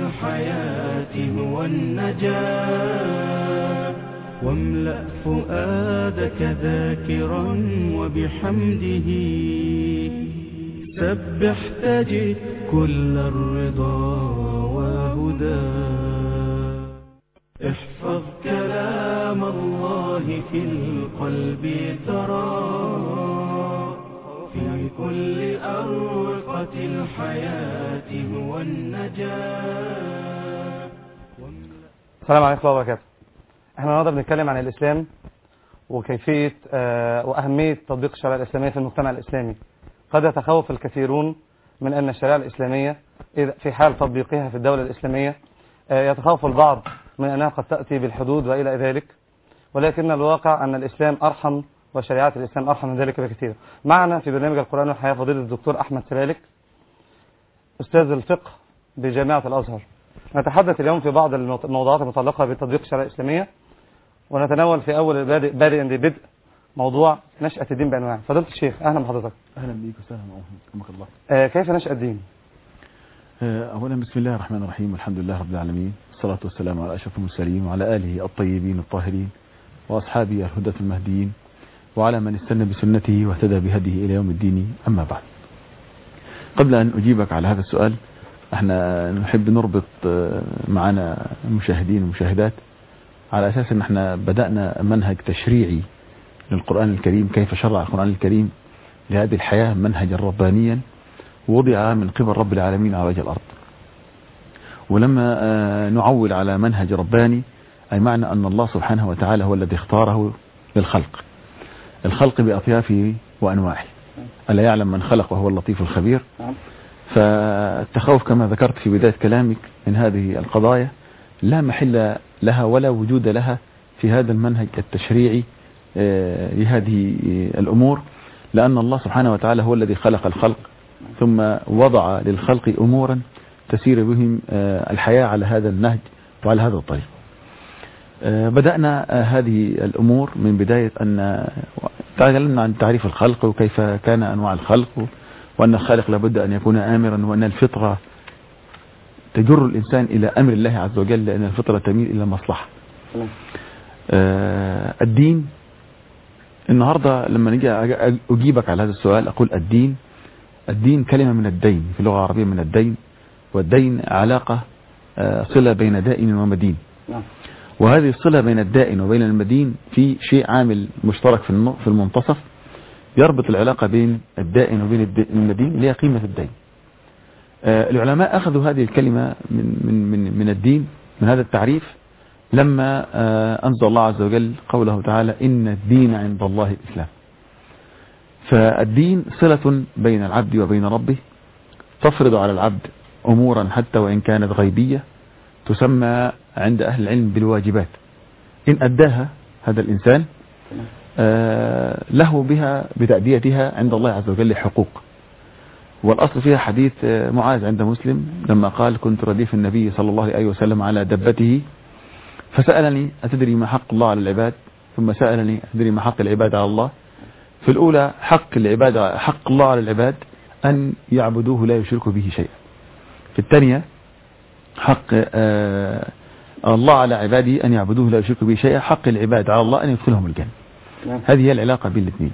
الحياة هو النجاة واملأ فؤادك ذاكرا وبحمده سبح تجد كل الرضا وهدى احفظ كلام الله في القلب ترى في كل أرقة الحياة هو النجاة. السلام عليكم ورحمة الله وبركاته. احنا النهارده بنتكلم عن الإسلام وكيفية وأهمية تطبيق الشريعة الإسلامية في المجتمع الإسلامي. قد يتخوف الكثيرون من أن الشريعة الإسلامية في حال تطبيقها في الدولة الإسلامية يتخوف البعض من أنها قد تأتي بالحدود وإلى ذلك، ولكن الواقع أن الإسلام أرحم وشريعة الإسلام أرحم من ذلك بكثير. معنا في برنامج القرآن والحياة فضيلة الدكتور أحمد سبالك أستاذ الفقه بجامعة الأزهر. نتحدث اليوم في بعض الموضوعات المتعلقة بتطبيق الشريعة الإسلامية، ونتناول في أول بادئ بدء موضوع نشأة الدين بأنواعه. فضيلة الشيخ أهلا بحضرتك. أهلا بيك وسهلا وحمك الله. كيف نشأ الدين؟ أولا بسم الله الرحمن الرحيم والحمد لله رب العالمين والصلاة والسلام على أشرف المرسلين وعلى آله الطيبين الطاهرين وأصحابه الهدى المهديين وعلى من استنى بسنته واهتدى بهديه إلى يوم الدين. أما بعد، قبل أن أجيبك على هذا السؤال احنا نحب نربط معنا المشاهدين والمشاهدات على أساس أن احنا بدأنا منهج تشريعي للقرآن الكريم، كيف شرع القرآن الكريم لهذه الحياة منهجا ربانيا وضع من قبل رب العالمين على وجه الأرض. ولما نعول على منهج رباني أي معنى أن الله سبحانه وتعالى هو الذي اختاره للخلق، الخلق بأطيافه وأنواعه، ألا يعلم من خلق وهو اللطيف الخبير. فالتخوف كما ذكرت في بداية كلامك من هذه القضايا لا محل لها ولا وجود لها في هذا المنهج التشريعي لهذه الأمور، لأن الله سبحانه وتعالى هو الذي خلق الخلق ثم وضع للخلق أمورا تسير بهم الحياة على هذا النهج وعلى هذا الطريق. بدأنا هذه الأمور من بداية أن تكلمنا عن تعريف الخلق وكيف كان أنواع الخلق، وأن الخالق لابد أن يكون آمرا، وأن الفطرة تجر الإنسان إلى أمر الله عز وجل لأن الفطرة تميل إلى المصلحة. الدين النهاردة لما نجي أجيبك على هذا السؤال أقول الدين كلمة من الدين في اللغة العربية، من الدين، والدين علاقة صلة بين دائن ومدين، وهذه الصلة بين الدائن وبين المدين في شيء عامل مشترك في المنتصف يربط العلاقة بين الدائن وبين المدين اللي هي قيمة الدين. العلماء أخذوا هذه الكلمة من الدين، من هذا التعريف، لما أنزل الله عز وجل قوله تعالى إن الدين عند الله الإسلام. فالدين صلة بين العبد وبين ربه تفرض على العبد أمورا حتى وإن كانت غيبية تسمى عند أهل العلم بالواجبات، إن أداها هذا الإنسان له بها بتأديتها عند الله عز وجل حقوق. والأصل فيها حديث معاذ عند مسلم لما قال كنت رديف النبي صلى الله عليه وسلم على دبته فسألني أتدري ما حق الله على العباد، ثم سألني أتدري ما حق العباد على الله. في الأولى حق الله على العباد أن يعبدوه لا يشركوا به شيئا. في الثانية حق الله على عباده أن يعبدوه لا يشركوا به شيئا، حق العباد على الله أن يدخلهم الجنة. هذه هي العلاقة بين الاثنين.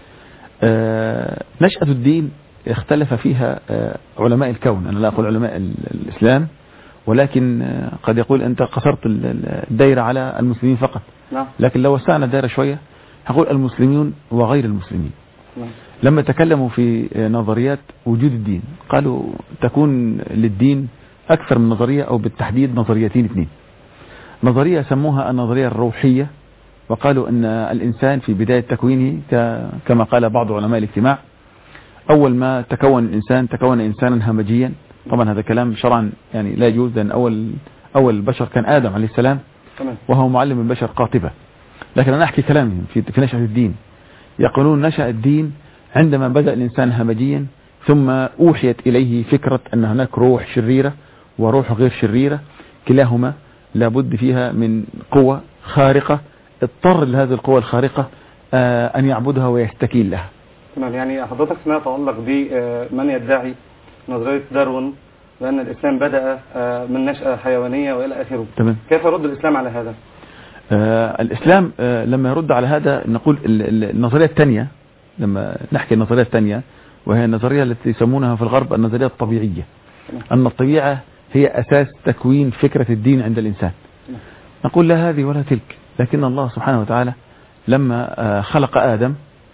نشأة الدين اختلف فيها علماء الكون، أنا لا أقول علماء الإسلام، ولكن قد يقول أنت قصرت الدائرة على المسلمين فقط، لكن لو وسعنا الدائرة شوية هقول المسلمين وغير المسلمين. لما تكلموا في نظريات وجود الدين قالوا تكون للدين أكثر من نظرية، أو بالتحديد نظريتين اثنين. نظرية سموها النظرية الروحية، وقالوا أن الإنسان في بداية تكوينه كما قال بعض علماء الاجتماع أول ما تكون الإنسان تكون إنسانا همجيا. طبعا هذا كلام شرعا يعني لا يجوز، لأن أول البشر كان آدم عليه السلام وهو معلم البشر قاطبة. لكن أنا أحكي كلامهم في نشأة الدين. يقولون نشأ الدين عندما بدأ الإنسان همجيا، ثم أوحيت إليه فكرة أن هناك روح شريرة وروح غير شريرة، كلاهما لابد فيها من قوة خارقة، اضطر لهذه القوة الخارقة أن يعبدها ويستكين لها. تمام. يعني حضرتك ما يتعلق بمن يدعي نظرية داروين بأن الإسلام بدأ من نشأة حيوانية وإلى آخره. تمام. كيف يرد الإسلام على هذا؟ الإسلام لما يرد على هذا نقول النظرية الثانية، لما نحكي النظرية الثانية وهي النظرية التي يسمونها في الغرب النظرية الطبيعية، أن الطبيعة هي أساس تكوين فكرة الدين عند الإنسان. نقول لا هذه ولا تلك، لكن الله سبحانه وتعالى لما خلق آدم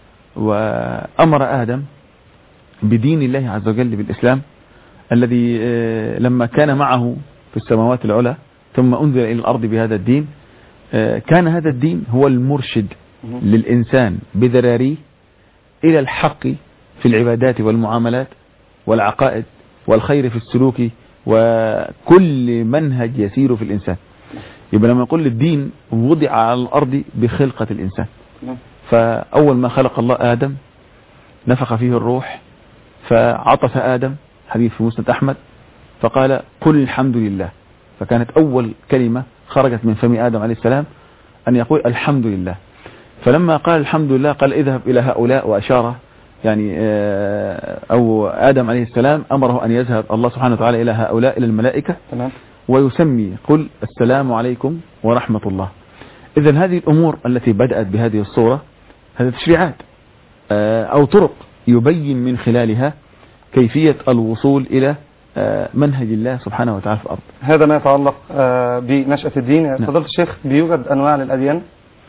وأمر آدم بدين الله عز وجل بالإسلام الذي لما كان معه في السماوات العلى ثم أنزل إلى الأرض بهذا الدين، كان هذا الدين هو المرشد للإنسان بذراريه إلى الحق في العبادات والمعاملات والعقائد والخير في السلوك وكل منهج يسير في الإنسان. يبقى لما نقول الدين وضع على الأرض بخلقة الإنسان، فأول ما خلق الله آدم نفخ فيه الروح فعطس آدم، حديث في مسند أحمد، فقال قل الحمد لله، فكانت أول كلمة خرجت من فم آدم عليه السلام أن يقول الحمد لله. فلما قال الحمد لله قال اذهب إلى هؤلاء، وأشار يعني أو آدم عليه السلام أمره أن يذهب الله سبحانه وتعالى إلى هؤلاء إلى الملائكة ويسمي قل السلام عليكم ورحمة الله. إذن هذه الأمور التي بدأت بهذه الصورة هذه تشريعات أو طرق يبين من خلالها كيفية الوصول إلى منهج الله سبحانه وتعالى في الأرض. هذا ما يتعلق بنشأة الدين. فضلت الشيخ، بيوجد أنواع للأديان؟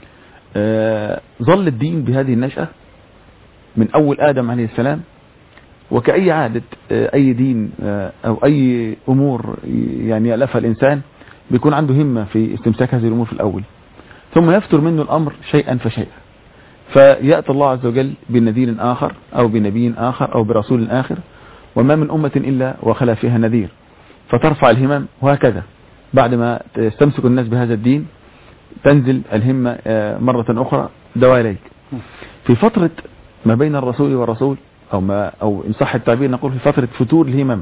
ظل الدين بهذه النشأة من أول آدم عليه السلام، وكأي عادة أي دين أو أي أمور يعني يألفها الإنسان بيكون عنده همة في استمساك هذه الأمور في الأول، ثم يفتر منه الأمر شيئا فشيئا، فيأتي الله عز وجل بنذير آخر أو بنبي آخر أو برسول آخر، وما من أمة إلا وخلا فيها نذير، فترفع الهمم، وهكذا بعد ما تستمسك الناس بهذا الدين تنزل الهمة مرة أخرى دواليك. في فترة ما بين الرسول والرسول أو إن صح التعبير نقول في فترة فتور الهمم،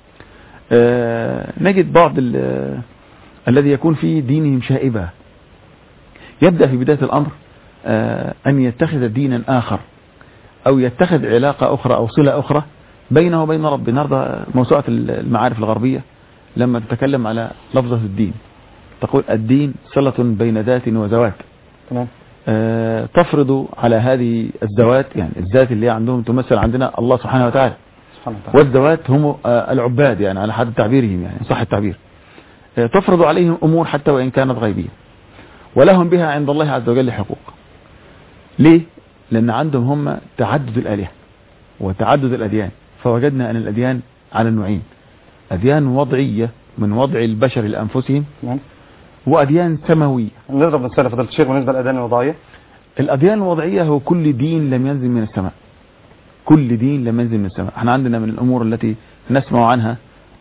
نجد بعض الذي يكون في دينهم شائبة يبدأ في بداية الأمر أن يتخذ دينا آخر أو يتخذ علاقة أخرى أو صلة أخرى بينه وبين رب. النهارده موسوعة المعارف الغربية لما تتكلم على لفظة الدين تقول الدين صلة بين ذات وذوات. تمام. تفرض على هذه الذوات، يعني الذات اللي عندهم تمثل عندنا الله سبحانه وتعالى، والذوات هم العباد يعني على حد تعبيرهم، يعني صح التعبير، تفرض عليهم أمور حتى وإن كانت غيبية، ولهم بها عند الله عز وجل حقوق. ليه؟ لأن عندهم هم تعدد الآلهة وتعدد الأديان، فوجدنا أن الأديان على النوعين: أديان وضعية من وضع البشر لأنفسهم، وأديان سماوية. نضرب مثال فضيلة الشيخ بالنسبة للأديان الوضعية. الأديان الوضعية هو كل دين لم ينزل من السماء، كل دين لم ينزل من السماء. احنا عندنا من الأمور التي نسمع عنها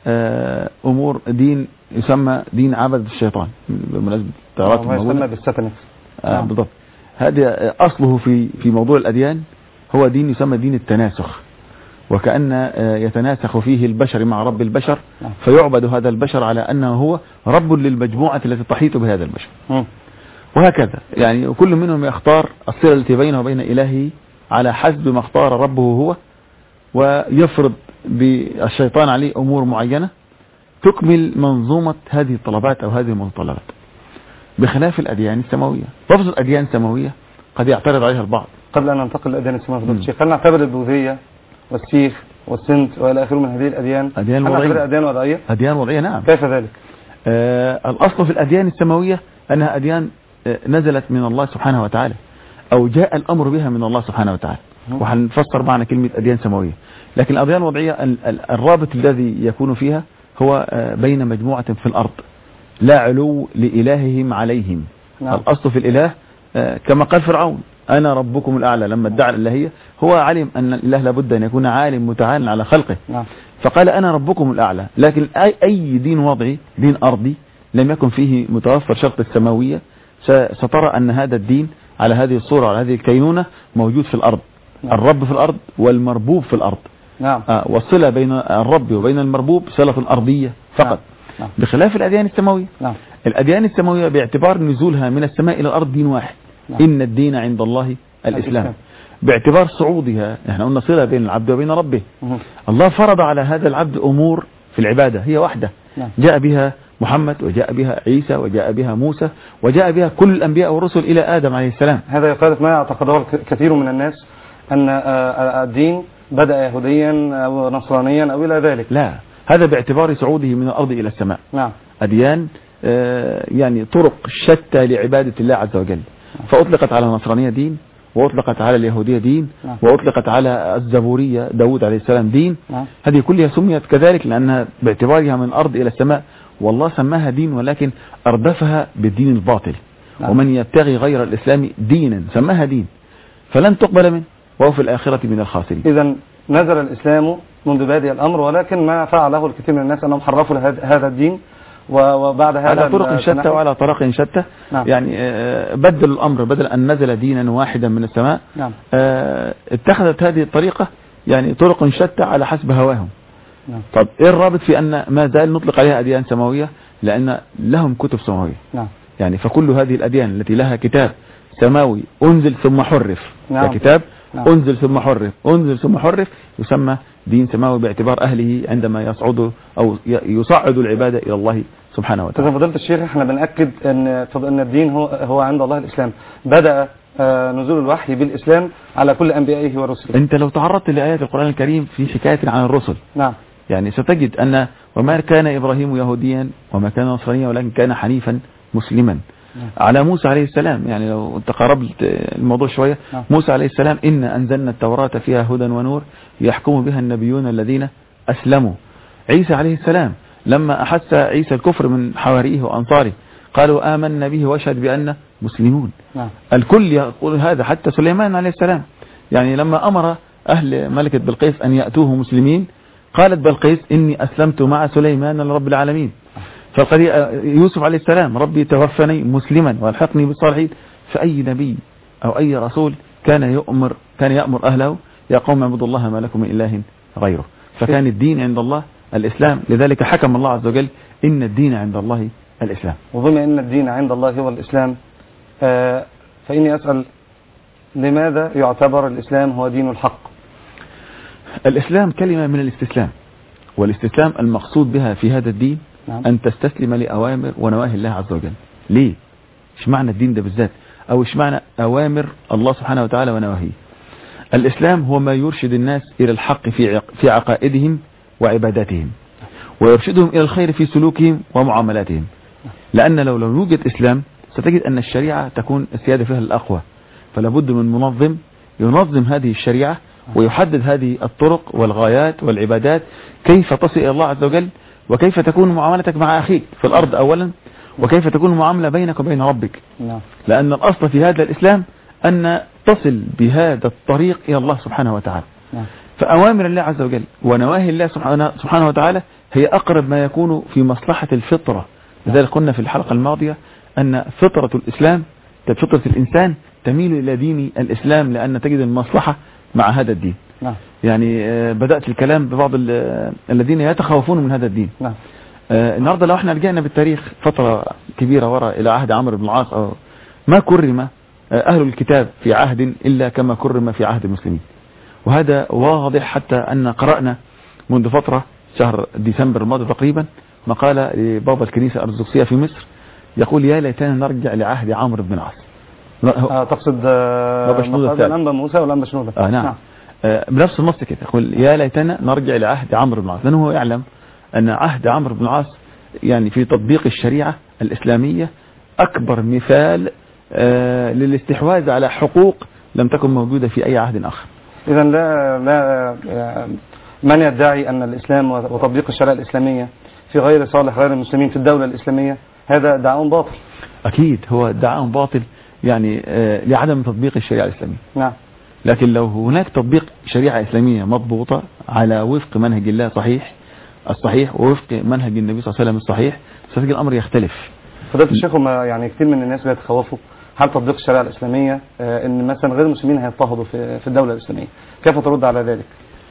أمور دين يسمى دين عبد الشيطان بمناسبة التعارات الموجودة، يسمى بالستنس. بالضبط. هذا أصله في موضوع الأديان هو دين يسمى دين التناسخ، وكأن يتناسخ فيه البشر مع رب البشر، فيعبد هذا البشر على أنه هو رب للمجموعة التي تحيط بهذا البشر، وهكذا. يعني كل منهم يختار الصلة التي بينه وبين إلهه على حسب ما اختار ربه هو، ويفرض بالشيطان عليه أمور معينة تكمل منظومة هذه الطلبات أو هذه المتطلبات، بخلاف الأديان السماوية. لفظ الأديان السماوية قد يعترض عليها البعض. قبل أن ننتقل للأديان السماوية فضيلة الشيخ، هل نعتبر البوذية والسيخ والسنت وإلى آخره من هذه الأديان أديان وضعية؟ أديان وضعية. أديان وضعية، نعم. كيف ذلك؟ الأصل في الأديان السماوية أنها أديان نزلت من الله سبحانه وتعالى، أو جاء الأمر بها من الله سبحانه وتعالى، وهنفسر معنى كلمة أديان سماوية. لكن الأديان الوضعية الرابط الذي يكون فيها هو بين مجموعة في الأرض، لا علو لإلههم عليهم. الأصل في الإله كما قال فرعون أنا ربكم الأعلى، لما ادعى الإلهية هو علم أن الإله لابد أن يكون عالم متعال على خلقه، فقال أنا ربكم الأعلى. لكن أي دين وضعي، دين أرضي لم يكن فيه متوفر شرط السماوية، سترى أن هذا الدين على هذه الصورة على هذه الكينونة موجود في الأرض. الرب في الأرض والمربوب في الأرض. والصلة بين الرب وبين المربوب صلة أرضية فقط. بخلاف الأديان السماوية. الأديان السماوية باعتبار نزولها من السماء إلى الأرض دين واحد، إن الدين عند الله الإسلام. باعتبار صعودها احنا قلنا صلة بين العبد وبين ربه. الله فرض على هذا العبد أمور في العبادة هي واحدة. جاء بها محمد وجاء بها عيسى وجاء بها موسى وجاء بها كل الأنبياء والرسل إلى آدم عليه السلام. هذا يخالف ما يعتقده كثير من الناس أن الدين بدأ يهوديا أو نصرانيا أو إلى ذلك. لا، هذا باعتبار صعوده من الأرض إلى السماء. نعم. أديان يعني طرق شتى لعبادة الله عز وجل، فأطلقت على النصرانية دين، وأطلقت على اليهودية دين، وأطلقت على الزبورية داود عليه السلام دين. هذه كلها سميت كذلك لأنها باعتبارها من الأرض إلى السماء، والله سماها دين ولكن أردفها بالدين الباطل. ومن يبتغي غير الإسلام دينا سماها دين فلن تقبل منه وهو في الآخرة من الخاسرين. إذا نزل الإسلام منذ بادئ الأمر، ولكن ما فعله الكثير من الناس أنهم حرفوا هذا الدين وبعد هذا على طرق شتى وعلى طرق شتى. يعني بدل الأمر، بدل أن نزل دينا واحدا من السماء اتخذت هذه الطريقة يعني طرق شتى على حسب هواهم. طب إيه الرابط في أن ما زال نطلق عليها أديان سماوية؟ لأن لهم كتب سماوية. يعني فكل هذه الأديان التي لها كتاب سماوي أنزل ثم حرف، كتاب أنزل ثم حرف أنزل ثم حرف يسمى دين سماوي باعتبار أهله عندما يصعد أو يصعد العبادة إلى الله سبحانه وتعالى. فضيلة الشيخ احنا بنأكد أن الدين هو عند الله الإسلام. بدأ نزول الوحي بالإسلام على كل أنبيائه ورسله. أنت لو تعرضت لآيات القرآن الكريم في حكاية عن الرسل يعني ستجد أن وما كان إبراهيم يهوديا وما كان نصرانيا ولكن كان حنيفا مسلما. على موسى عليه السلام، يعني لو تقربت الموضوع شوية، موسى عليه السلام إن أنزلنا التوراة فيها هدى ونور يحكم بها النبيون الذين أسلموا. عيسى عليه السلام لما أحس عيسى الكفر من حواريه وأنصاره قالوا آمنا به واشهد بأننا مسلمون. الكل يقول هذا، حتى سليمان عليه السلام يعني لما أمر أهل ملكة بلقيس أن يأتوه مسلمين قالت بلقيس إني أسلمت مع سليمان لرب العالمين. يوسف عليه السلام ربي توفني مسلما والحقني بالصالحين. فأي نبي أو أي رسول كان يأمر أهله يا قوم اعبدوا الله ما لكم من إله غيره. فكان الدين عند الله الإسلام، لذلك حكم الله عز وجل إن الدين عند الله الإسلام. وبما إن الدين عند الله هو الإسلام فإني أسأل لماذا يعتبر الإسلام هو دين الحق؟ الإسلام كلمة من الاستسلام، والاستسلام المقصود بها في هذا الدين أن تستسلم لأوامر ونواهي الله عز وجل. ليه؟ إيش معنى الدين ده بالذات؟ أو إيش معنى أوامر الله سبحانه وتعالى ونواهيه؟ الإسلام هو ما يرشد الناس إلى الحق في عقائدهم وعباداتهم، ويرشدهم إلى الخير في سلوكهم ومعاملاتهم. لأن لو يوجد إسلام ستجد أن الشريعة تكون السيادة فيها الأقوى، فلا بد من منظم ينظم هذه الشريعة ويحدد هذه الطرق والغايات والعبادات كيف تصل إلى الله عز وجل، وكيف تكون معاملتك مع أخيك في الأرض أولا، وكيف تكون المعاملة بينك وبين ربك. لأن الأصل في هذا الإسلام أن تصل بهذا الطريق إلى الله سبحانه وتعالى. فأوامر الله عز وجل ونواهي الله سبحانه وتعالى هي أقرب ما يكون في مصلحة الفطرة. لذلك قلنا في الحلقة الماضية أن فطرة الإسلام، فطرة الإنسان تميل إلى دين الإسلام لأن تجد المصلحة مع هذا الدين. يعني بدأت الكلام ببعض الذين يتخوفون من هذا الدين. النهاردة لو احنا رجعنا بالتاريخ فترة كبيرة وراء إلى عهد عمرو بن العاص، أو ما كرم أهل الكتاب في عهد إلا كما كرم في عهد المسلمين. وهذا واضح حتى أن قرأنا منذ فترة شهر ديسمبر الماضي تقريبا مقالة لبابا الكنيسة الأرثوذكسية في مصر يقول يا ليتنا نرجع لعهد عمرو بن العاص. تقصد الأنبا موسى والأنبا شنودة؟ نعم. بنفس النص كده يقول يا ليتنا نرجع لعهد عمرو بن العاص، لأنه هو يعلم أن عهد عمرو بن العاص يعني في تطبيق الشريعة الإسلامية أكبر مثال للاستحواذ على حقوق لم تكن موجودة في أي عهد آخر. إذا لا من يدعي أن الإسلام وتطبيق الشريعة الإسلامية في غير صالح غير المسلمين في الدولة الإسلامية هذا ادعاء باطل. أكيد هو ادعاء باطل يعني لعدم تطبيق الشريعة الإسلامية. نعم. لكن لو هناك تطبيق شريعة إسلامية مضبوطة على وفق منهج الله الصحيح ووفق منهج النبي صلى الله عليه وسلم الصحيح ستجد الأمر يختلف. فضيلة الشيخ يعني كثير من الناس بيتخوفوا هل تطبيق الشريعة الإسلامية ان مثلا غير المسلمين هيضطهدوا في الدولة الإسلامية، كيف ترد على ذلك؟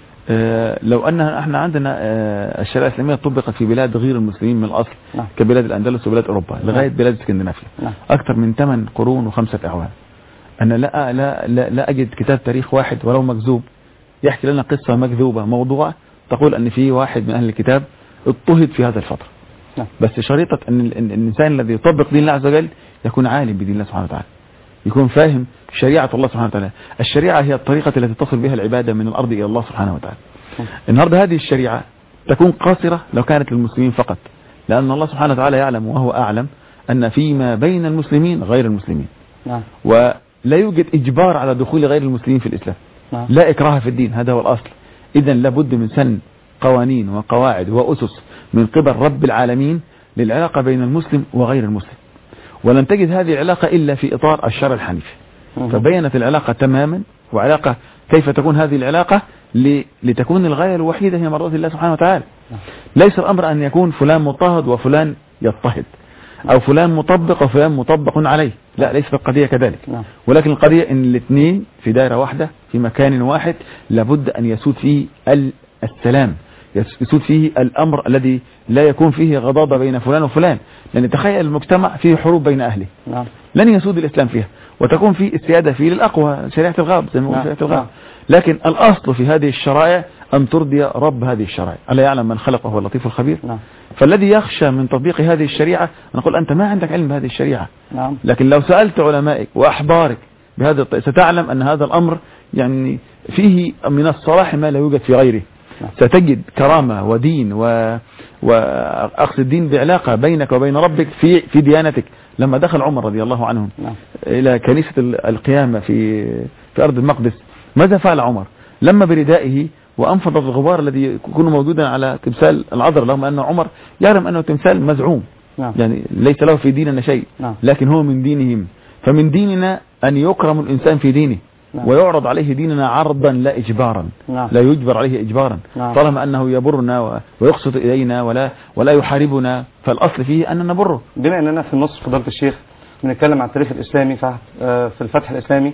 لو أن احنا عندنا الشريعة الإسلامية طبقت في بلاد غير المسلمين من الأصل كبلاد الأندلس وبلاد أوروبا لغاية بلاد اسكندنافيا أكثر من 8 قرون و5 أعوام. أنا لا أجد كتاب تاريخ واحد ولو مكذوب يحكي لنا قصة مكذوبة موضوعة تقول أن في واحد من أهل الكتاب اضطهد في هذه الفترة. بس شريطة أن الإنسان الذي يطبق دين الله عز وجل يكون عالم بدين الله سبحانه وتعالى، يكون فاهم شريعة الله سبحانه وتعالى. الشريعة هي الطريقة التي تصل بها العبادة من الأرض إلى الله سبحانه وتعالى. النهاردة هذه الشريعة تكون قاصرة لو كانت للمسلمين فقط، لأن الله سبحانه وتعالى يعلم وهو أعلم أن فيما بين المسلمين غير المسلمين، ولا يوجد إجبار على دخول غير المسلمين في الإسلام، لا إكراه في الدين، هذا هو الأصل. إذن لابد من سن قوانين وقواعد وأسس من قبل رب العالمين للعلاقة بين المسلم وغير المسلم، ولم تجد هذه العلاقة إلا في إطار الشرع الحنيفي. فبينت العلاقة تماما، وعلاقة كيف تكون هذه العلاقة لتكون الغاية الوحيدة هي مرضاة الله سبحانه وتعالى. ليس الأمر أن يكون فلان مضطهد وفلان يضطهد، أو فلان مطبق وفلان مطبق عليه، لا، ليست القضية كذلك. ولكن القضية أن الاثنين في دائرة واحدة في مكان واحد لابد أن يسود فيه السلام، يسود فيه الأمر الذي لا يكون فيه غضاضة بين فلان وفلان، لأن تخيل المجتمع فيه حروب بين أهله، لن يسود الإسلام فيها، وتكون فيه السيادة فيه للأقوى، شريعة الغاب زي ما شريعة الغاب. لكن الأصل في هذه الشرائع أن ترضي رب هذه الشرائع، ألا يعلم من خلق وهو اللطيف الخبير. فالذي يخشى من تطبيق هذه الشريعة نقول أنت ما عندك علم بهذه الشريعة. لكن لو سألت علمائك وأحبارك بهذا ستعلم أن هذا الأمر يعني فيه من الصلاح ما لا يوجد في غيره. ستجد كرامة ودين وأقصد الدين بعلاقة بينك وبين ربك في ديانتك. لما دخل عمر رضي الله عنه إلى كنيسة القيامة في أرض المقدس، ماذا فعل عمر؟ لما بردائه وأنفض الغبار الذي يكون موجودا على تمثال العذراء، رغم أن عمر يعلم أنه تمثال مزعوم، يعني ليس له في ديننا شيء، لكن هو من دينهم. فمن ديننا أن يكرم الإنسان في دينه ويعرض عليه ديننا عرضا لا إجبارا، لا يجبر عليه إجبارا، طالما أنه يبرنا ويقصد إلينا ولا يحاربنا، فالأصل فيه أن نبره. بما أننا في النص فضيلة الشيخ بنتكلم عن التاريخ الإسلامي في الفتح الإسلامي،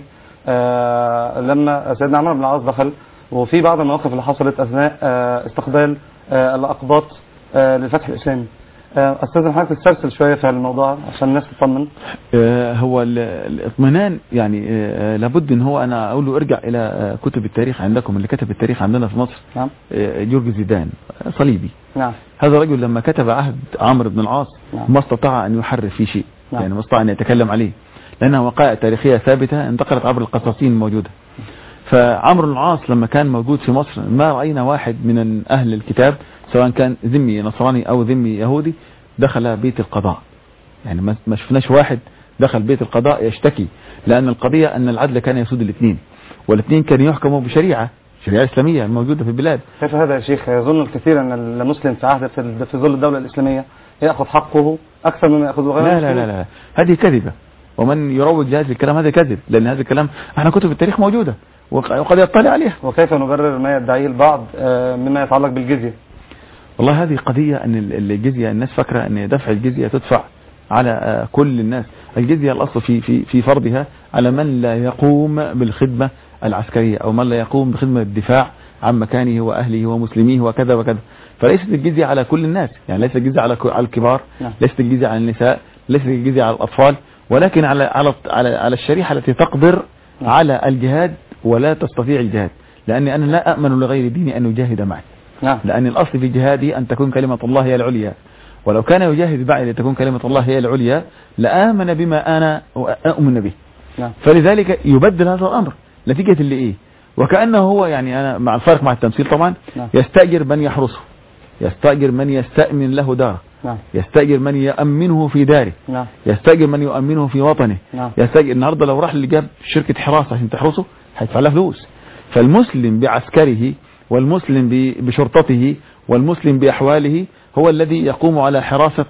لما سيدنا عمرو بن العاص دخل، وفي بعض المواقف اللي حصلت أثناء استقبال الأقباط للفتح الإسلامي، أستاذ حضرتك تسترسل شوية في الموضوع عشان الناس تطمن. هو الاطمئنان يعني لابد ان هو انا اقول له ارجع الى كتب التاريخ عندكم. اللي كتب التاريخ عندنا في مصر جورج زيدان صليبي. هذا الرجل لما كتب عهد عمرو بن العاص ما استطاع ان يحرف فيه شيء، يعني ما استطاع ان يتكلم عليه، لانها وقائع تاريخية ثابتة انتقلت عبر القصاصين الموجودة. فعمرو بن العاص لما كان موجود في مصر ما رأينا واحد من أهل الكتاب سواء كان ذمي نصراني أو ذمي يهودي دخل بيت القضاء، يعني ما شفناش واحد دخل بيت القضاء يشتكي، لأن القضية أن العدل كان يسود الاثنين، والاثنين كانوا يحكموا بشريعة إسلامية موجودة في البلاد. كيف هذا يا شيخ؟ يظن الكثير أن المسلم في عهد في ظل الدولة الإسلامية يأخذ حقه أكثر مما يأخذ غيره. لا هذه كذبة، ومن يروج هذا الكلام هذا كذب، لأن هذا الكلام احنا كتب التاريخ موجودة وقد يطلع عليها. وكيف نبرر ما يدعيه البعض مما يتعلق بالجزية؟ والله هذه قضية أن الجزية الناس فاكرة أن دفع الجزية تدفع على كل الناس. الجزية الأصل في فرضها على من لا يقوم بالخدمة العسكرية أو من لا يقوم بخدمة الدفاع عن مكانه وأهله ومسلميه وكذا وكذا. فليست الجزية على كل الناس، يعني ليست الجزية على الكبار، ليست الجزية على النساء، ليست الجزية على الأطفال، ولكن على الشريحة التي تقدر على الجهاد ولا تستطيع الجهاد، لأني أنا لا أأمن لغير ديني أن يجاهد معي. لأن الأصل في جهادي أن تكون كلمة الله هي العليا، ولو كان يجاهد معي لتكون كلمة الله هي العليا لآمن بما أنا أؤمن به. فلذلك يبدل هذا الأمر نتيجة اللي إيه، وكأنه هو يعني أنا مع الفرق مع التمثيل طبعا يستأجر من يحرسه، يستأجر من يستأمن له داره، يستأجر من يأمنه في داره، يستأجر من يؤمنه في وطنه، يستأجر. النهاردة لو راح اللي جاب شركة حراسة عشان تحرسه هيدفع لها فلوس. فالمسلم بعسكره والمسلم بشرطته والمسلم بأحواله هو الذي يقوم على حراسة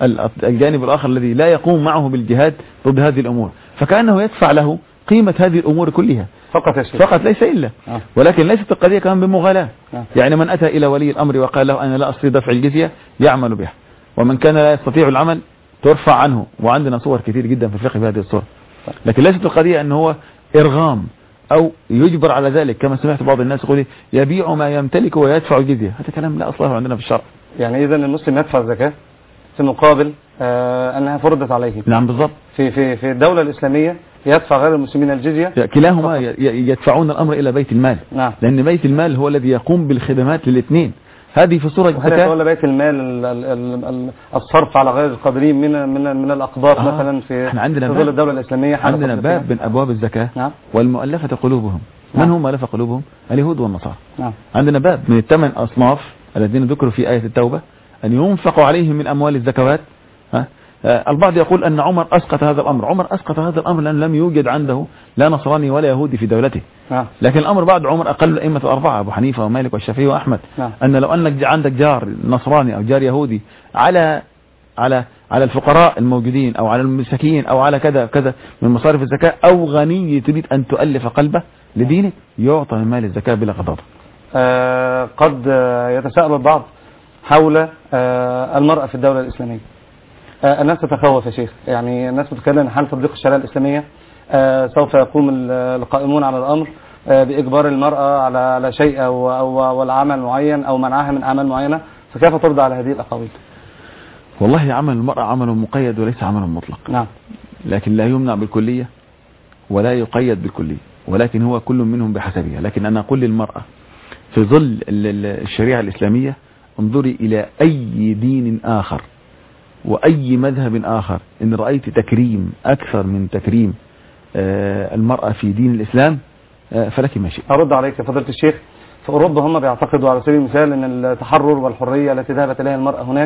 الجانب الآخر الذي لا يقوم معه بالجهاد ضد هذه الأمور، فكأنه يدفع له قيمة هذه الأمور كلها فقط ليس إلا. ولكن ليست القضية كمان بمغالاة. يعني من أتى إلى ولي الأمر وقال له أنا لا أستطيع دفع الجزية يعمل بها، ومن كان لا يستطيع العمل ترفع عنه، وعندنا صور كثير جدا في الفقه بهذه الصور. لكن ليست القضية أنه هو إرغام أو يجبر على ذلك، كما سمعت بعض الناس يقول يبيع ما يمتلك ويدفع الجزية. هذا كلام لا أصله عندنا في الشرع. يعني إذا المسلم يدفع الزكاة في مقابل أنها فرضت عليه. نعم بالضبط. في الدولة الإسلامية يدفع غير المسلمين الجزية. كلاهما يدفعون الأمر إلى بيت المال. لأن بيت المال هو الذي يقوم بالخدمات للاثنين. هذه في صورة وهل يتولى بيت المال الصرف على غير القادرين من الأقباط مثلا في ظل الدولة الإسلامية؟ عندنا باب من أبواب الزكاة. نعم. والمؤلفة قلوبهم. نعم. من هم مؤلفة قلوبهم؟ اليهود والنصارى. نعم. عندنا باب من الثمان أصناف الذين ذكروا في آية التوبة أن ينفق عليهم من أموال الزكوات. البعض يقول أن عمر أسقط هذا الأمر. عمر أسقط هذا الأمر لأن لم يوجد عنده لا نصراني ولا يهودي في دولته. لكن الأمر بعد عمر أقل الأئمة الأربعة أبو حنيفة ومالك والشافعي وأحمد أن لو أنك عندك جار نصراني أو جار يهودي على الفقراء الموجودين أو على المساكين أو على كذا كذا من مصارف الزكاة أو غني تريد أن تؤلف قلبه لدينك يعطى من مال الزكاة بلا غضاضة. قد يتساءل البعض حول المرأة في الدولة الإسلامية. الناس تتخوف يا شيخ، يعني الناس بتتكلم عن تطبيق الشريعة الإسلامية سوف يقوم القائمون على الأمر بإجبار المرأة على شيء أو العمل معين أو منعها من أعمال معينة، فكيف ترد على هذه الأقاويل؟ والله عمل المرأة عمل مقيد وليس عمل مطلق. نعم. لكن لا يمنع بالكلية ولا يقيد بالكلية، ولكن هو كل منهم بحسبها. لكن أنا أقول للمرأة في ظل الشريعة الإسلامية انظري إلى أي دين آخر وأي مذهب آخر إن رأيت تكريم أكثر من تكريم المرأة في دين الإسلام فلك ما شئت. أرد عليك يا فضيلة الشيخ. في أوروبا هم بيعتقدوا على سبيل المثال أن التحرر والحرية التي ذهبت إليها المرأة هناك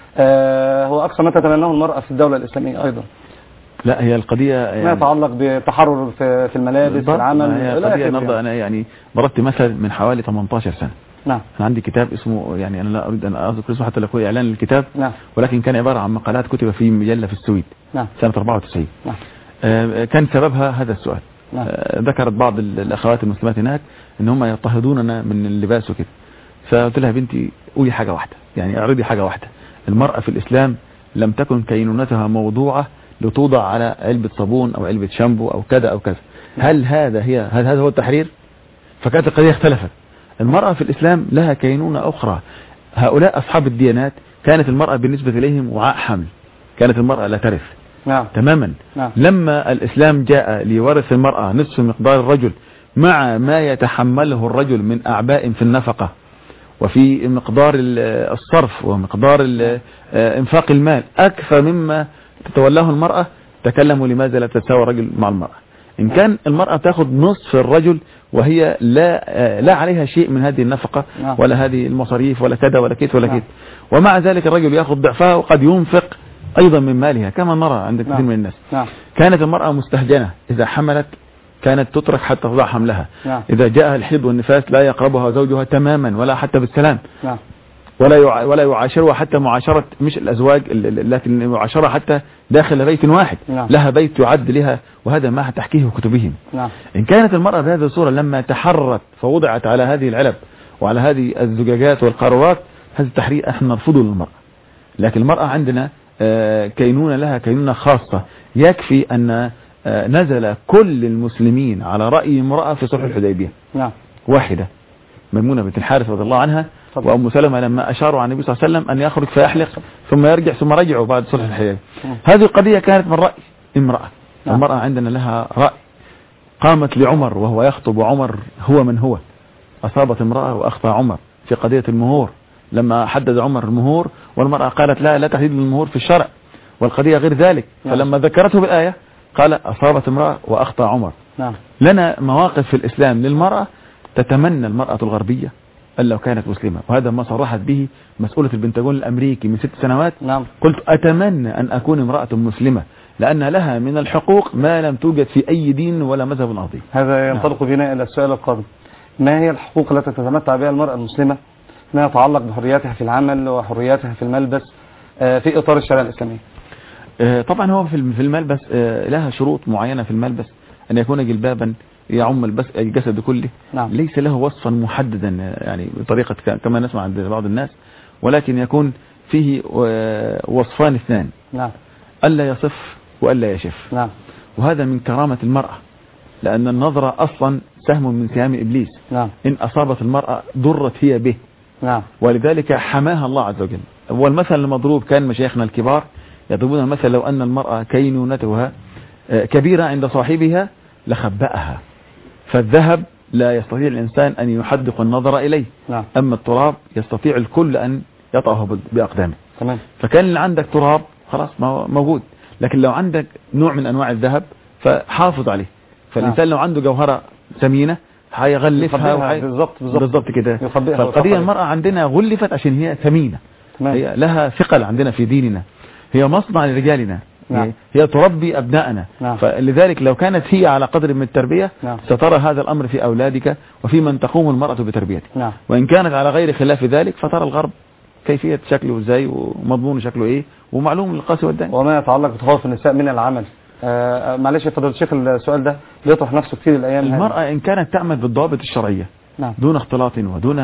هو أقصى ما تتمناه المرأة في الدولة الإسلامية أيضا. لا، هي القضية يعني ما يتعلق بالتحرر في الملابس في العمل. هي القضية النهارده أنا يعني ضربت مثل من حوالي 18 سنة. نعم. أنا عندي كتاب اسمه، يعني أنا لا أريد أن أذكر اسمه حتى لا يكون إعلان للكتاب. نعم. ولكن كان عبارة عن مقالات كتب في مجلة في السويد. نعم. سنة 94. نعم. كان سببها هذا السؤال. نعم. ذكرت بعض الأخوات المسلمات هناك إن هم يضطهدوننا من اللباس وكده. فقلت لها بنتي قولي حاجة واحدة، يعني اعرضي حاجة واحدة. المرأة في الإسلام لم تكن كينونتها موضوعة لتوضع على علبة صابون أو علبة شامبو أو كذا أو كذا. هل هذا هو التحرير؟ فكانت القضية اختلفت. المرأة في الإسلام لها كينونة أخرى. هؤلاء أصحاب الديانات كانت المرأة بالنسبة إليهم وعاء حمل، كانت المرأة لا ترث. نعم. تماما. نعم. لما الإسلام جاء ليورث المرأة نصف مقدار الرجل مع ما يتحمله الرجل من أعباء في النفقة وفي مقدار الصرف ومقدار انفاق المال أكثر مما تتولاه المرأة، تكلموا لماذا لا تتساوى الرجل مع المرأة. إن كان المرأة تأخذ نصف الرجل وهي لا عليها شيء من هذه النفقة ولا هذه المصاريف ولا كذا ولا كذا ولا كذا، ومع ذلك الرجل يأخذ ضعفها وقد ينفق أيضا من مالها كما نرى عند كثير من الناس. كانت المرأة مستهجنة، إذا حملت كانت تترك حتى تضع حملها. إذا جاءها الحيض والنفاس لا يقربها زوجها تماما ولا حتى بالسلام. ولا يعاشرها حتى معاشرة مش الأزواج، لكن يعاشرها حتى داخل بيت واحد. لها بيت يعد لها، وهذا ما تحكيه كتبهم. إن كانت المرأة بهذه الصورة لما تحررت فوضعت على هذه العلب وعلى هذه الزجاجات والقارورات، هذا التحرير احنا نرفضه للمرأة. لكن المرأة عندنا كينونة، لها كينونة خاصة. يكفي أن نزل كل المسلمين على رأي امرأة في صلح الحديبية واحدة، ميمونة بنت الحارث رضي الله عنها وأم سلمة، لما أشاروا على النبي صلى الله عليه وسلم أن يخرج فيحلق ثم يرجع ثم رجعوا بعد صلح الحديبية. هذه القضية كانت من رأي امرأة. المرأة عندنا لها رأي. قامت لعمر وهو يخطب، وعمر هو من هو. أصابت امرأة وأخطأ عمر في قضية المهور، لما حدد عمر المهور والمرأة قالت لا تحديد المهور في الشرع والقضية غير ذلك. فلما ذكرته بالآية قال أصابت امرأة وأخطأ عمر. لنا مواقف في الإسلام للمرأة تتمنى المرأة الغربية أن لو كانت مسلمة، وهذا ما صرحت به مسؤولة البنتاغون الأمريكي من 6 سنوات. قلت أتمنى أن أكون امرأة مسلمة لأن لها من الحقوق ما لم توجد في أي دين ولا مذهب عظيم. هذا ينطلق بنا إلى السؤال القادم: ما هي الحقوق التي تتمتع بها المرأة المسلمة ما يتعلق بحرياتها في العمل وحرياتها في الملبس في إطار الشريعة الإسلامية؟ طبعا هو في الملبس لها شروط معينة في الملبس، أن يكون جلبابا يعم الجسد كله. ليس له وصفا محددا يعني بطريقة كما نسمع عند بعض الناس، ولكن يكون فيه وصفان 2: ألا يصف وألا يشف. وهذا من كرامة المرأة، لأن النظرة أصلا سهم من سهام إبليس. إن أصابت المرأة ضرت هي به. ولذلك حماها الله عز وجل. والمثل المضروب كان مشايخنا الكبار يضربون المثل: لو أن المرأة كينونتها كبيرة عند صاحبها لخبأها، فالذهب لا يستطيع الإنسان أن يحدق النظر إليه. نعم. أما التراب يستطيع الكل أن يطأه بأقدامه. تمام. فكان اللي عندك تراب خلاص موجود، لكن لو عندك نوع من أنواع الذهب فحافظ عليه. فالإنسان لو عنده جوهرة ثمينة هيغلفها بالضبط كده. فالقضية المرأة عندنا غلفت عشان هي ثمينة. هي لها ثقل عندنا في ديننا، هي مصنع لرجالنا. نعم. هي تربي أبنائنا. نعم. فلذلك لو كانت هي على قدر من التربية نعم. سترى هذا الأمر في أولادك وفي من تقوم المرأة بتربيته. نعم. وإن كانت على غير خلاف ذلك فترى الغرب كيفية شكله ازاي ومضمون شكله ايه ومعلوم القاسي والداني. وما يتعلق بتخوف النساء من العمل. معلش يا فضيلة الشيخ، السؤال ده بيطرح نفسه كثير الأيام. المرأة إن كانت تعمل بالضوابط الشرعية نعم. دون اختلاط ودون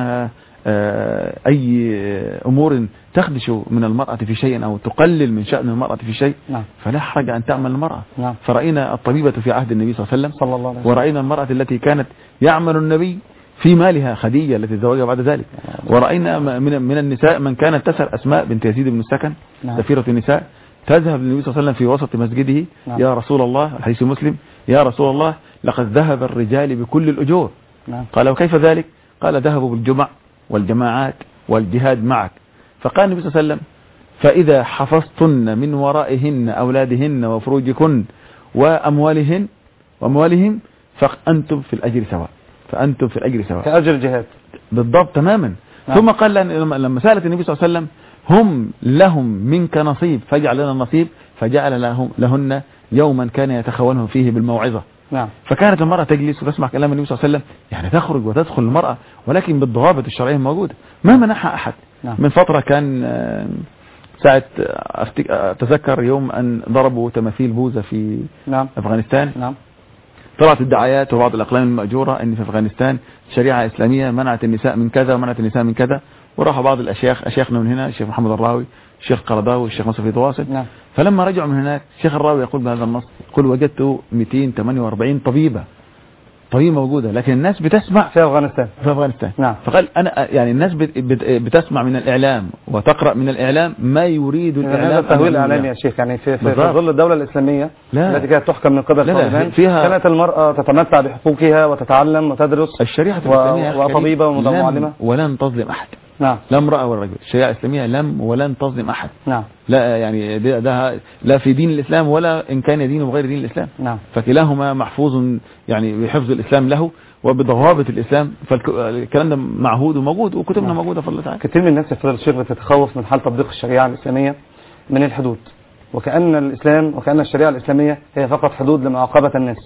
أي أمور تخدش من المرأة في شيء أو تقلل من شأن المرأة في شيء نعم. فلا حرج أن تعمل المرأة. نعم. فرأينا الطبيبة في عهد النبي صلى الله عليه وسلم ورأينا المرأة التي كانت يعمل النبي في مالها خديجة التي تزوجها بعد ذلك. ورأينا من النساء من كانت تسأل أسماء بنت يزيد بن السكن نعم. سفيرة النساء تذهب للنبي صلى الله عليه وسلم في وسط مسجده نعم. يا رسول الله، الحديث مسلم، يا رسول الله لقد ذهب الرجال بكل الأجور. نعم. قال وكيف ذلك؟ قال ذهبوا بالجمع والجماعات والجهاد معك. فقال النبي صلى الله عليه وسلم فإذا حفظتن من ورائهن أولادهن وفروجكن وأموالهم فأنتم في الأجر سواء. فأنتم في الأجر سواء كأجر الجهاد بالضبط تماما. نعم. ثم قال لما سألت النبي صلى الله عليه وسلم هم لهم منك نصيب فاجعل لنا النصيب، فجعل لهن يوما كان يتخولهم فيه بالموعظة. نعم. فكانت المرأة تجلس وتسمع كلام النبي صلى الله عليه وسلم، يعني تخرج وتدخل المرأة ولكن بالضوابط الشرعية موجودة ما منعها أحد. نعم. من فترة كان ساعة أتذكر يوم أن ضربوا تماثيل بوذا في نعم. أفغانستان. نعم. طلعت الدعايات وبعض الأقلام المأجورة أن في أفغانستان شريعة إسلامية منعت النساء من كذا ومنعت النساء من كذا، وراحوا بعض أشياخنا من هنا، الشيخ محمد الراوي، الشيخ قرداوي، الشيخ نصر في تواصل. نعم. فلما رجعوا من هناك الشيخ الراوي يقول بهذا النص، يقول وجدت 248 طبيبة موجودة لكن الناس بتسمع في أفغانستان. نعم. فقال أنا يعني الناس بتسمع من الإعلام وتقرأ من الإعلام ما يريد الإعلام. هذا التهويل الإعلامي يا شيخ، يعني في ظل الدولة الإسلامية التي كانت تحكم من قبل طالبان كانت المرأة تتمتع بحقوقها وتتعلم وتدرس الشريعة الإسلامية وطبيبة ومعلمة ولن تظلم أحد. نعم. لا امرأة ولا رجل. الشريعة الإسلامية لم ولن تظلم أحد. نعم. لا يعني ده لا في دين الإسلام ولا إن كان دينه غير دين الإسلام. نعم. فكلاهما محفوظ يعني بحفظ الإسلام له وبضوابط الإسلام، فالكلام ده معهود وموجود وكتبنا نعم. موجودة فضل تعالى. كثير من الناس يا فضيلة الشيخ بتتخوف من حال تطبيق الشريعة الإسلامية من الحدود، وكأن الإسلام وكأن الشريعة الإسلامية هي فقط حدود لمعاقبة الناس.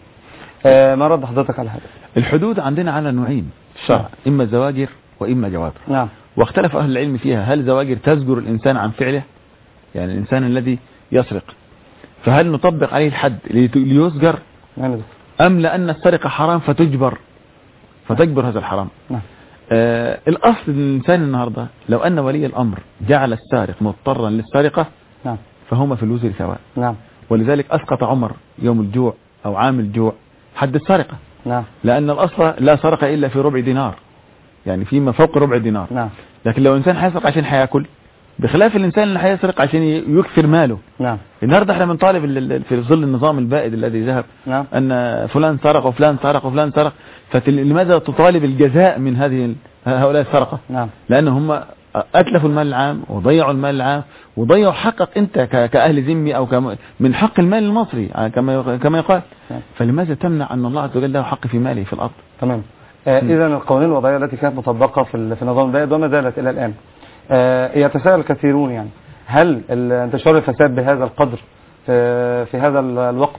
ما رد حضرتك على هذا؟ الحدود عندنا على نوعين في الشرع، إما زواجر وإما جوابر. نعم. واختلف أهل العلم فيها، هل زواجر تزجر الإنسان عن فعله، يعني الإنسان الذي يسرق فهل نطبق عليه الحد ليزجر أم لأن السرقة حرام فتجبر هذا الحرام. نعم. الأصل الإنسان النهاردة لو أن ولي الأمر جعل السارق مضطرا للسرقة نعم. فهما في الوزر سواء. نعم. ولذلك أسقط عمر يوم الجوع أو عام الجوع حد السرقة. نعم. لأن الأصل لا سرق إلا في ربع دينار، يعني فيما فوق ربع دينار. نعم. لكن لو إنسان حيسرق عشان حياكل بخلاف الإنسان اللي حيسرق عشان يكثر ماله. نعم. النهارده احنا بنطالب في ظل النظام البائد الذي ذهب نعم. أن فلان سرق وفلان سرق وفلان سرق، فلماذا تطالب الجزاء من هؤلاء السرقة؟ نعم. لأن هم أتلفوا المال العام وضيعوا المال العام وضيعوا حقك أنت كأهل ذمي أو من حق المال المصري كما يقال. نعم. فلماذا تمنع أن الله عز وجل له حق في ماله في الأرض؟ تمام. إذا القوانين الوضعية التي كانت مطبقة في النظام البائد وما زالت إلى الآن يتساءل الكثيرون، يعني هل انتشار الفساد بهذا القدر في هذا الوقت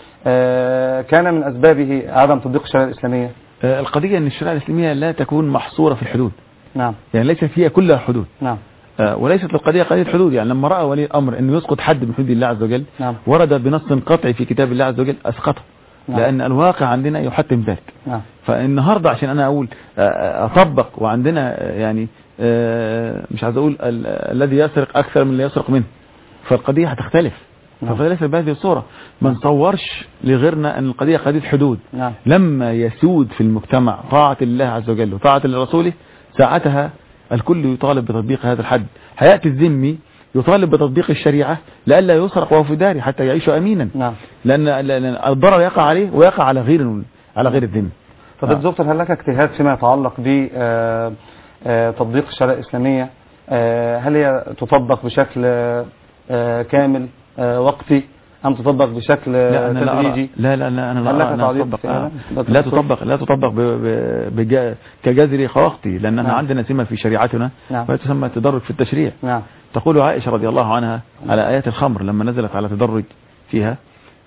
كان من أسبابه عدم تطبيق الشريعة الإسلامية؟ القضية أن الشريعة الإسلامية لا تكون محصورة في الحدود. نعم. يعني ليست فيها كلها حدود. نعم. وليست القضية قضية حدود، يعني لما رأى ولي الأمر أنه يسقط حد من حدود الله عز وجل نعم. ورد بنص قطعي في كتاب الله عز وجل أسقطه. نعم. لأن الواقع عندنا يحتم ذلك. نعم. فالنهاردة عشان أنا أقول أطبق وعندنا يعني مش عايز أقول الذي يسرق أكثر من اللي يسرق منه، فالقضية هتختلف. نعم. فليس بهذه الصورة ما نصورش لغيرنا أن القضية قضية حدود. نعم. لما يسود في المجتمع طاعة الله عز وجل وطاعة لرسوله ساعتها الكل يطالب بتطبيق هذا الحد. حياتي الذمي يطالب بتطبيق الشريعة لئلا يسرق وهو في داره حتى يعيش أمينا. نعم. لأن الضرر يقع عليه ويقع على غير الذمي. فضيلة الدكتور، هل لك اجتهاد فيما يتعلق ب تطبيق الشريعة الإسلامية؟ هل هي تطبق بشكل كامل وقتي أم تطبق بشكل تدريجي؟ لا أنا لا تطبق كجذر وقتي، لأننا عندنا سمة في شريعتنا وهي تسمى التدرج في التشريع. تقول عائشة رضي الله عنها على آيات الخمر لما نزلت على تدرج فيها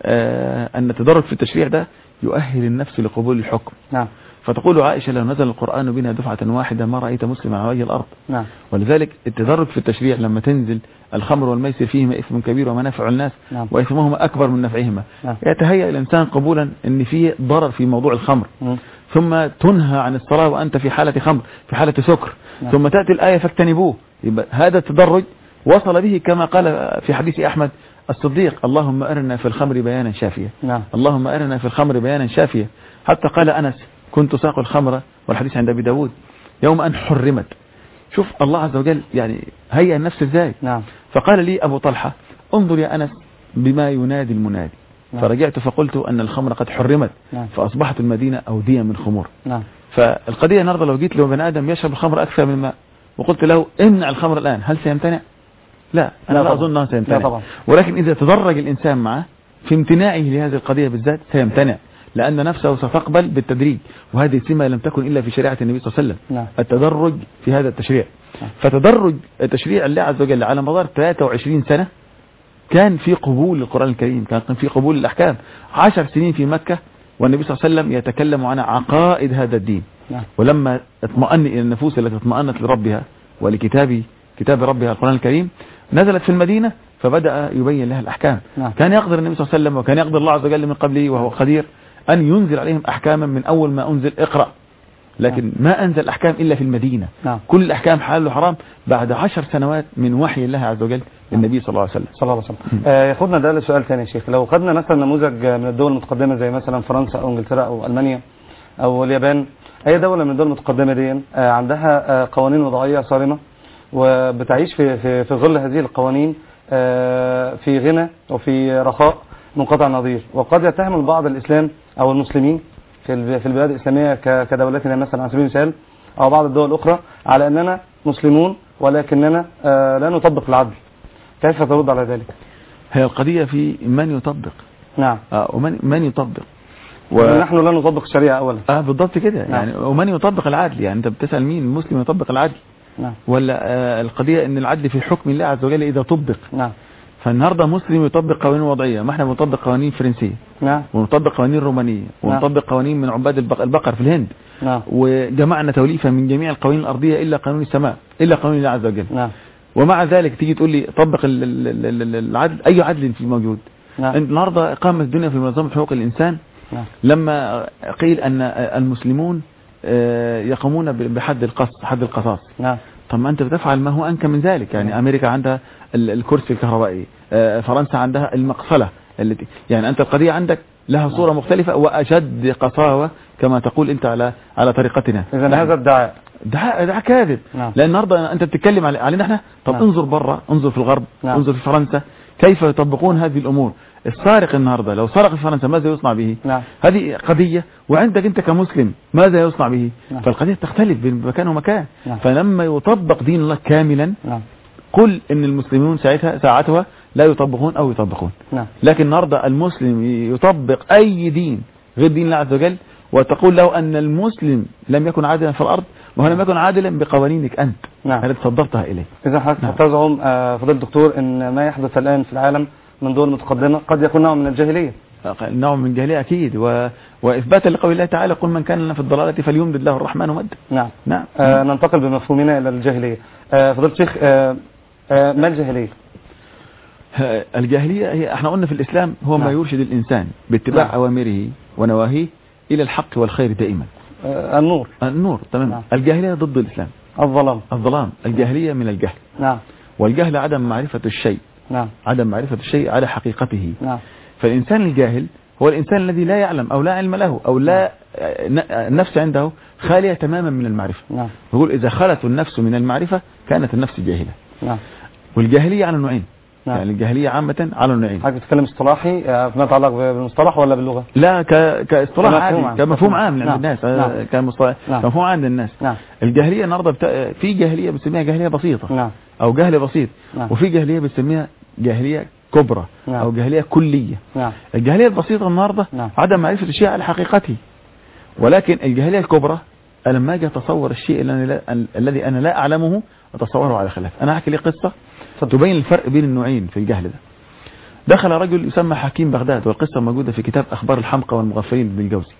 أن التدرج في التشريع ده يؤهل النفس لقبول الحكم. فتقول عائشة لو نزل القرآن بنا دفعة واحدة ما رأيت مسلما على وجه الأرض. ولذلك التدرج في التشريع لما تنزل الخمر والميسر فيهما إثم كبير ومنافع الناس وإثمهما أكبر من نفعهما، يتهيأ الإنسان قبولا أن فيه ضرر في موضوع الخمر، ثم تنهى عن الصلاة وأنت في حالة خمر في حالة سكر، ثم تأتي الآية فاجتنبوه. يبقى هذا التدرج وصل به كما قال في حديث أحمد الصديق: اللهم أرنا في الخمر بيانا شافيا. اللهم أرنا في الخمر بيانا شافيا. حتى قال أنس: كنت ساق الخمر، والحديث عند أبي داود، يوم أن حرمت. شوف الله عز وجل يعني هيئ النفس ازاي. فقال لي أبو طلحة: انظر يا أنس بما ينادي المنادي. فرجعت فقلت أن الخمر قد حرمت، فأصبحت المدينة أودية من خمور. فالقضية النهارده لو جيت له بني آدم يشرب الخمر أكثر من الماء وقلت له امنع الخمر الآن، هل سيمتنع؟ لا، أنا لا أظن أنه سيمتنع. ولكن إذا تدرج الإنسان معه في امتناعه لهذه القضية بالذات سيمتنع، لأن نفسه ستقبل بالتدريج، وهذه سمة لم تكن إلا في شريعة النبي صلى الله عليه وسلم. التدرج في هذا التشريع. فتدرج تشريع الله عز وجل على مدار 23 سنة كان في قبول للقرآن الكريم، كان في قبول للأحكام. 10 سنين في مكة والنبي صلى الله عليه وسلم يتكلم عن عقائد هذا الدين. ولما اطمأن إلى النفوس التي اطمأنت لربها ولكتاب ربها القرآن الكريم، نزلت في المدينة فبدأ يبين لها الأحكام. كان يقدر النبي صلى الله عليه وسلم وكان يقدر الله عز وجل من قبله وهو قدير أن ينزل عليهم أحكاما من أول ما أنزل اقرأ، لكن ما أنزل أحكام إلا في المدينة. كل الأحكام حلال وحرام بعد 10 سنوات من وحي الله عز وجل للنبي صلى الله عليه وسلم. ياخدنا ده لسؤال ثاني يا شيخ. لو خدنا مثلا نموذج من الدول المتقدمة زي مثلا فرنسا أو انجلترا أو ألمانيا أو اليابان، أي دولة من الدول المتقدمة دي عندها قوانين وضعية صارمة وبتعيش في ظل هذه القوانين في غنى وفي رخاء منقطع النظير، وقد يتهم البعض الإسلام أو المسلمين في البلاد الإسلامية كدولتنا مثلا على سبيل المثال أو بعض الدول الأخرى على أننا مسلمون ولكننا لا نطبق العدل. كيف ترد على ذلك؟ هي القضية في من يطبق. ومن يطبق نحن لا نطبق الشريعة أولا. بالضبط كده. يعني ومن يطبق العدل، يعني أنت بتسأل مين المسلم يطبق العدل؟ ولا القضية ان العدل في حكم الله عز وجل اذا طبق. فالنهارده مسلم يطبق قوانين وضعيه، ما احنا بنطبق قوانين فرنسيه ونطبق قوانين رومانيه ونطبق قوانين من عباد البقر في الهند. وجمعنا توليفه من جميع القوانين الارضيه الا قانون السماء، الا قانون الله عز وجل. ومع ذلك تيجي تقول لي طبق العدل. اي عدل في موجود؟ النهارده قامت الدنيا في منظمه حقوق الانسان لما قيل ان المسلمون يقومون بحد القصاص. طب ما انت بتفعل ما هو انكى من ذلك. يعني امريكا عندها الكرسي الكهربائي، فرنسا عندها المقصلة التي يعني انت القضية عندك لها صورة مختلفة واشد قساوة كما تقول انت على طريقتنا. اذا هذا ادعاء كاذب. لان النهارده انت بتتكلم علينا احنا. طب انظر بره، انظر في الغرب، انظر في فرنسا كيف يطبقون هذه الامور. السارق النهارده لو سرق في فرنسا ماذا يصنع به؟ هذه قضية. وعندك انت كمسلم ماذا يصنع به؟ فالقضية تختلف بين مكان ومكان. فلما يطبق دين الله كاملا قل ان المسلمون ساعتها لا يطبقون او يطبقون. لكن النهارده المسلم يطبق اي دين غير دين الله عز وجل وتقول له ان المسلم لم يكن عادلا في الارض وهو لم يكن عادلا بقوانينك انت التي صدرتها اليه. اذا حضرتك تزعم فضيلة الدكتور ان ما يحدث الان في العالم من دول متقدمة قد يكون نوع من الجاهلية. نوع من الجاهلية أكيد. وإثباتا لقول الله تعالى قل من كان لنا في الضلالة فليمدد له الرحمن مدا. نعم. ننتقل بمفهومنا إلى الجاهلية. فضيلة الشيخ، ما الجاهلية؟ الجاهلية هي احنا قلنا في الإسلام هو ما يرشد الإنسان باتباع أوامره ونواهيه إلى الحق والخير دائما. النور تمام. الجاهلية ضد الإسلام. الظلام. الجاهلية من الجهل. والجهل عدم معرفة الشيء. عدم معرفة الشيء على حقيقته. فالإنسان الجاهل هو الإنسان الذي لا يعلم أو لا علم له أو لا النفس عنده خالية تماما من المعرفة. يقول إذا خلت النفس من المعرفة كانت النفس جاهلة. والجاهلية على نوعين. نعم. يعني الجاهلية عامة على النوعين. حضرتك بتتكلم اصطلاحي فيما يتعلق بالمصطلح ولا باللغة؟ لا كاصطلاح عادي، كمفهوم عام عند الناس. نعم. كمصطلح مفهوم عام عند الناس. نعم. الجاهلية النهارده في جاهلية بنسميها جاهلية بسيطة. نعم. أو جهل بسيط. نعم. وفي جاهلية بنسميها جاهلية كبرى. نعم. أو جاهلية كلية. نعم. الجاهلية البسيطة النهارده نعم. عدم معرفة الشيء على حقيقته. ولكن الجاهلية الكبرى لما اجي اتصور الشيء الذي انا لا اعلمه اتصوره على خلاف. انا احكي لي قصة تبين الفرق بين النوعين في الجهل ده. دخل رجل يسمى حكيم بغداد، والقصة موجودة في كتاب أخبار الحمقى والمغفلين بالجوزي،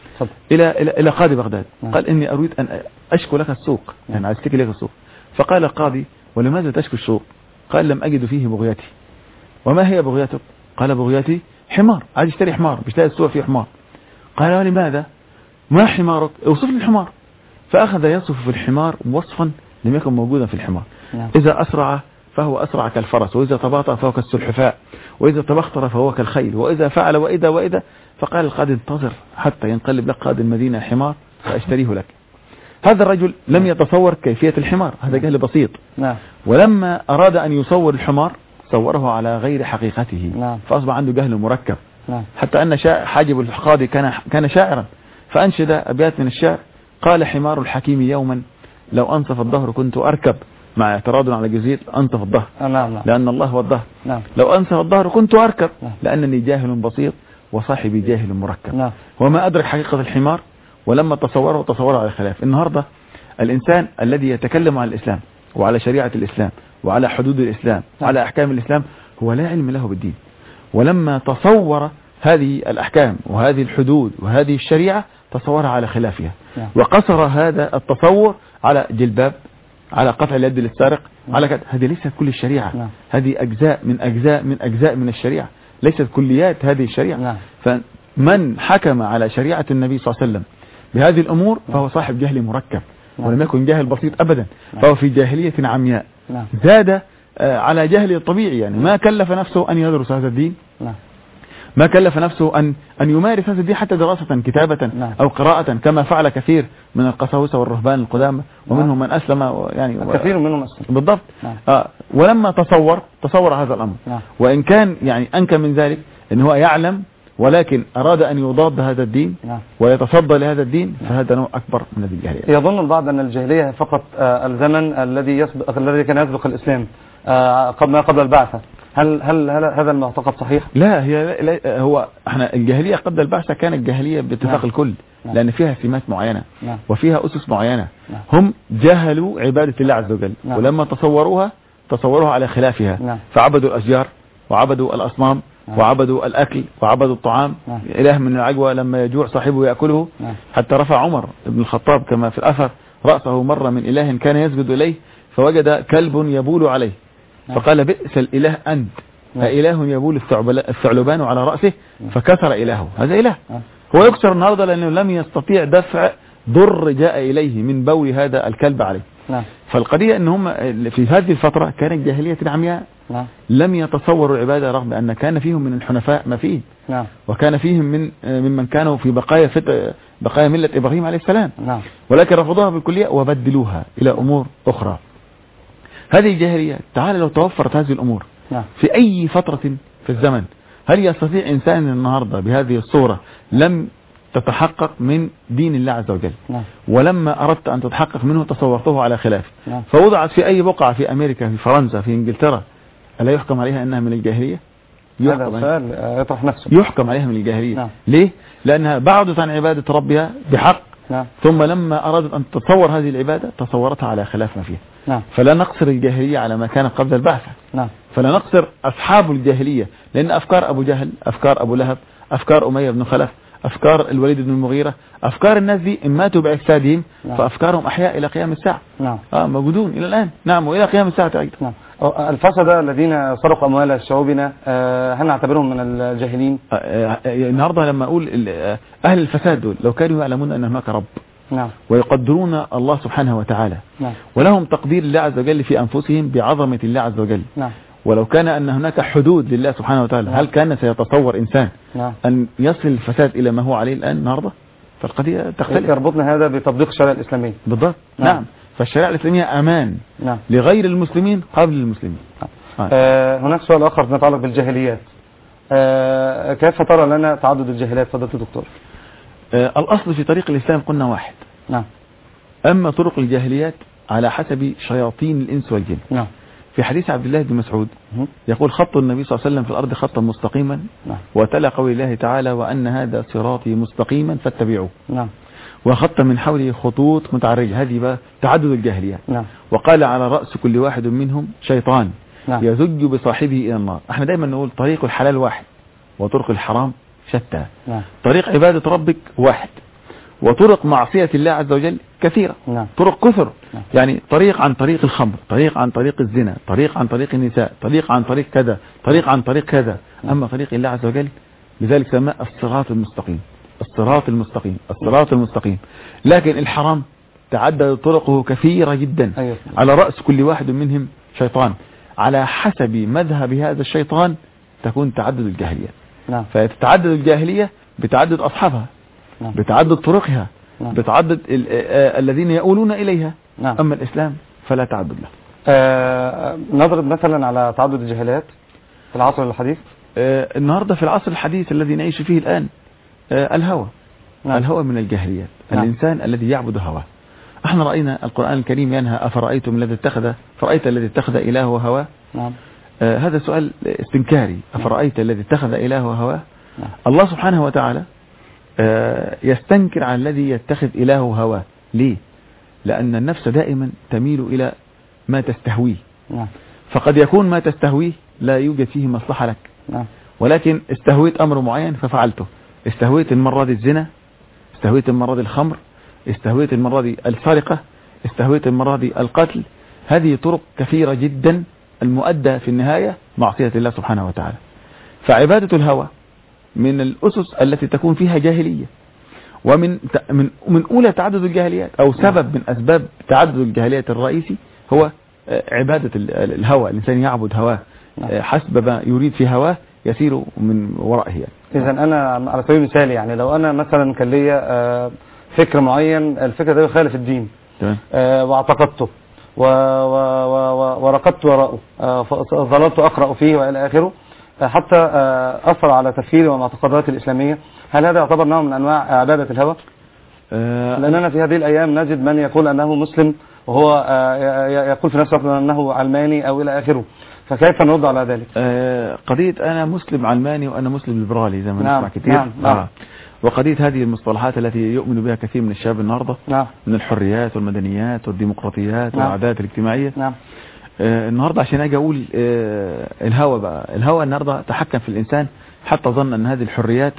إلى قاضي بغداد. قال إني أريد أن أشكو لك السوق، يعني أشتكي لك السوق. فقال القاضي ولماذا تشكو السوق؟ قال لم أجد فيه بغيتي. وما هي بغيتك؟ قال بغيتي حمار، عايز يشتري حمار، بيشتري السوق فيه حمار. قال ولماذا؟ ما حمارك؟ اوصف لي الحمار. فأخذ يصف في الحمار وصفا لم يكن موجودا في الحمار. إذا أسرع فهو أسرع كالفرس، وإذا تباطأ فهو كالسلحفاء، وإذا تبختر فهو كالخيل، وإذا فعل وإذا. فقال القاضي انتظر حتى ينقلب لك قاضي المدينة حمار فأشتريه لك. هذا الرجل لم يتصور كيفية الحمار، هذا جهل بسيط. ولما أراد أن يصور الحمار صوره على غير حقيقته، فأصبح عنده جهل مركب. حتى أن حاجب القاضي كان شاعرا، فأنشد أبيات من الشعر. قال حمار الحكيم يوما لو أنصف الظهر كنت أركب، مع اعتراض على جزير أنصف الظهر لأن الله هو الظهر. لو أنصف الظهر كنت أركب لأنني جاهل بسيط وصاحبي جاهل مركب. وما أدرك حقيقة الحمار، ولما تصوره على خلاف. النهاردة الإنسان الذي يتكلم عن الإسلام وعلى شريعة الإسلام وعلى حدود الإسلام وعلى أحكام الإسلام هو لا علم له بالدين، ولما تصور هذه الأحكام وهذه الحدود وهذه الشريعة تصورها على خلافها، وقصر هذا التصور على جلباب، على قطع اليد للسارق، على كده. هذه ليست كل الشريعة، هذه أجزاء من الشريعة، ليست كليات هذه الشريعة. فمن حكم على شريعة النبي صلى الله عليه وسلم بهذه الأمور فهو صاحب جهل مركب، ولم يكن جاهل بسيط أبدا، فهو في جاهلية عمياء زاد على جهل الطبيعي. يعني ما كلف نفسه أن يدرس هذا الدين، ما كلف نفسه أن يمارس هذا الدين حتى دراسة كتابة أو قراءة، كما فعل كثير من القساوسة والرهبان القدامى، ومنهم من أسلم، يعني كثير منهم أسلم بالضبط. ولما تصور هذا الأمر، وإن كان يعني أنكى من ذلك أن هو يعلم ولكن أراد أن يضاد هذا الدين ويتصدى لهذا الدين، فهذا نوع أكبر من الجاهلية. يظن البعض أن الجاهلية فقط الزمن الذي كان يسبق الإسلام قبل البعثة. هل هذا المعتقد صحيح؟ لا، هو احنا الجاهلية قبل البعثة كانت جاهلية باتفاق الكل، لأن فيها سمات معينة وفيها أسس معينة. هم جهلوا عبادة الله عز وجل، ولما تصوروها على خلافها، فعبدوا الأشجار وعبدوا الأصنام وعبدوا الأكل وعبدوا الطعام. إله من العجوة لما يجوع صاحبه يأكله، حتى رفع عمر بن الخطاب كما في الأثر رأسه مرة من إله كان يسجد إليه فوجد كلب يبول عليه، فقال بئس الإله أنت، فإله يبول الثعلبان على رأسه فكسر إلهه. هذا إله هو يكسر النهاردة لأنه لم يستطيع دفع ضر جاء إليه من بول هذا الكلب عليه. فالقضية أنهم في هذه الفترة كانت جاهلية عمياء، لم يتصوروا العبادة رغم أن كان فيهم من الحنفاء ما فيه، وكان فيهم ممن كانوا في بقايا ملة إبراهيم عليه السلام، ولكن رفضوها بالكلية وبدلوها إلى أمور أخرى. هذه الجاهلية. تعال لو توفرت هذه الأمور في أي فترة في الزمن، هل يستطيع إنسان النهاردة بهذه الصورة لم تتحقق من دين الله عز وجل، ولما أردت أن تتحقق منه تصورته على خلاف، فوضعت في أي بقعة في أمريكا، في فرنسا، في إنجلترا، ألا يحكم عليها أنها من الجاهلية؟ يطرح نفسه، يحكم عليها من الجاهلية. ليه؟ لأنها بعدت عن عبادة ربها بحق، ثم لما أرادت أن تتصور هذه العبادة تصورتها على خلاف ما فيها. فلا نقصر الجاهلية على ما كان قبل البعثة، فلا نقصر أصحاب الجاهلية، لأن أفكار أبو جهل، أفكار أبو لهب، أفكار أمية بن خلف، أفكار الوليد بن المغيرة، أفكار الناس دي إن ماتوا بأجسادهم فأفكارهم أحياء إلى قيام الساعة. موجودون إلى الآن، وإلى قيام الساعة أيضا. الفسدة الذين سرقوا أموال شعوبنا هل نعتبرهم من الجاهلين؟ النهاردة لما أقول أهل الفساد دول لو كانوا يعلمون أن هناك رب ويقدرون الله سبحانه وتعالى، ولهم تقدير الله عز وجل في أنفسهم بعظمة الله عز وجل، ولو كان أن هناك حدود لله سبحانه وتعالى، هل كان سيتصور إنسان أن يصل الفساد إلى ما هو عليه الآن النهاردة؟ فالقضية تختلف. يربطنا هذا بتطبيق الشريعة الإسلامية. بالضبط. نعم. فالشريعة الإسلامية أمان لغير المسلمين قبل المسلمين. هناك سؤال آخر يتعلق بالجاهليات. كيف ترى لنا تعدد الجاهليات فضيلة الدكتور؟ الأصل في طريق الإسلام قلنا واحد. نعم. أما طرق الجاهليات على حسب شياطين الإنس والجن. نعم. في حديث عبد الله بن مسعود يقول خط النبي صلى الله عليه وسلم في الأرض خطا مستقيما. نعم. وتلا قول الله تعالى وأن هذا صراطي مستقيما فاتبعوه. نعم. وخط من حوله خطوط متعرجة. هذه بقى تعدد الجاهليات. نعم. وقال على رأس كل واحد منهم شيطان. نعم. يزج بصاحبه إلى النار. احنا دايما نقول طريق الحلال واحد وطرق الحرام شتى. نعم. طريق عبادة ربك واحد وطرق معصية الله عز وجل كثيرة. نعم. طرق كثر. نعم. يعني طريق عن طريق الخمر، طريق عن طريق الزنا، طريق عن طريق النساء، طريق عن طريق كذا، طريق عن طريق كذا. أما طريق الله عز وجل لذلك سماه الصراط المستقيم، الصراط المستقيم، الصراط المستقيم. لكن الحرام تعدد طرقه كثيرة جدا. أيوة. على رأس كل واحد منهم شيطان. على حسب مذهب هذا الشيطان تكون تعدد الجاهلية. نعم. فتتعدد الجاهلية بتعدد أصحابها. نعم. بتعدد طرقها. نعم. بتعدد الذين يؤولون إليها. نعم. أما الإسلام فلا تعدد له. نضرب مثلا على تعدد الجاهليات في العصر الحديث. النهاردة في العصر الحديث الذي نعيش فيه الآن الهوى. نعم. الهوى من الجاهليات. نعم. الإنسان الذي يعبد هواه. احنا رأينا القرآن الكريم ينهى أفرأيتم الذي اتخذ إلهه هواه. نعم. هذا سؤال استنكاري. أفرأيت الذي اتخذ إلهه هواه. نعم. الله سبحانه وتعالى يستنكر عن الذي يتخذ إلهه هواه. ليه؟ لأن النفس دائما تميل إلى ما تستهويه. نعم. فقد يكون ما تستهويه لا يوجد فيه مصلحة لك. نعم. ولكن استهويت أمر معين ففعلته. استهويت المرة دي الزنا، استهويت المرة دي الخمر، استهويت المرة دي السرقة، استهويت المرة دي القتل. هذه طرق كثيرة جدا المؤدى في النهاية معصية الله سبحانه وتعالى. فعبادة الهوى من الأسس التي تكون فيها جاهلية. ومن أولى تعدد الجاهليات أو سبب من أسباب تعدد الجاهليات الرئيسي هو عبادة الهوى. الإنسان يعبد هواه حسب ما يريد في هواه يسير من ورائه يعني. إذا أنا على سبيل المثال يعني لو أنا مثلا كان ليا فكر معين، الفكر ده يخالف الدين واعتقدته ورقدت وراءه، ظللت أقرأ فيه وإلى آخره حتى أثر على تفكيري ومعتقداتي الإسلامية، هل هذا يعتبر نوع من أنواع عبادة الهوى؟ لأننا في هذه الأيام نجد من يقول أنه مسلم وهو يقول في نفسه أنه علماني أو إلى آخره، فكيف نرد على ذلك؟ قضية أنا مسلم علماني وأنا مسلم ليبرالي زي ما نسمع كثير. نعم. وقضية هذه المصطلحات التي يؤمن بها كثير من الشباب النهاردة. نعم. من الحريات والمدنيات والديمقراطيات والعادات الاجتماعية. نعم. النهاردة عشان أجي أقول الهوى بقى، الهوى النهاردة تحكم في الإنسان حتى ظن أن هذه الحريات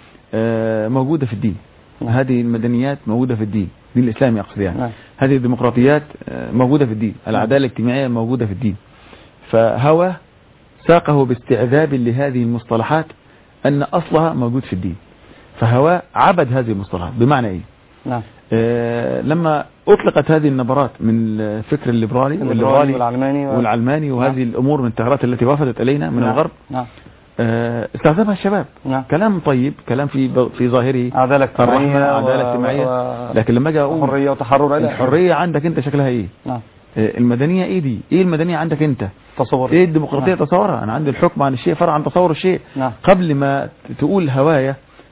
موجودة في الدين. هذه المدنيات موجودة في الدين الإسلامي أقصد يعني. هذه الديمقراطيات موجودة في الدين، العدالة الاجتماعية موجودة في الدين. فهوى ساقه باستعذاب لهذه المصطلحات أن أصلها موجود في الدين، فهوى عبد هذه المصطلحات. بمعنى إيه؟ نعم. لما أطلقت هذه النبرات من الفكر الليبرالي والعلماني وهذه الأمور من التغيرات التي وافدت إلينا من الغرب. نعم. استخدمها الشباب. نعم. كلام طيب، كلام في ظاهره عدالة اجتماعية، لكن لما اجي اقول حرية وتحرر، الحرية عندك انت شكلها ايه؟ نعم. المدنية ايه دي؟ ايه المدنية عندك انت؟ تصور. ايه الديمقراطية؟ نعم. تصورها. انا عندي الحكم عن الشيء فرع عن تصور الشيء. نعم. قبل ما تقول هوايا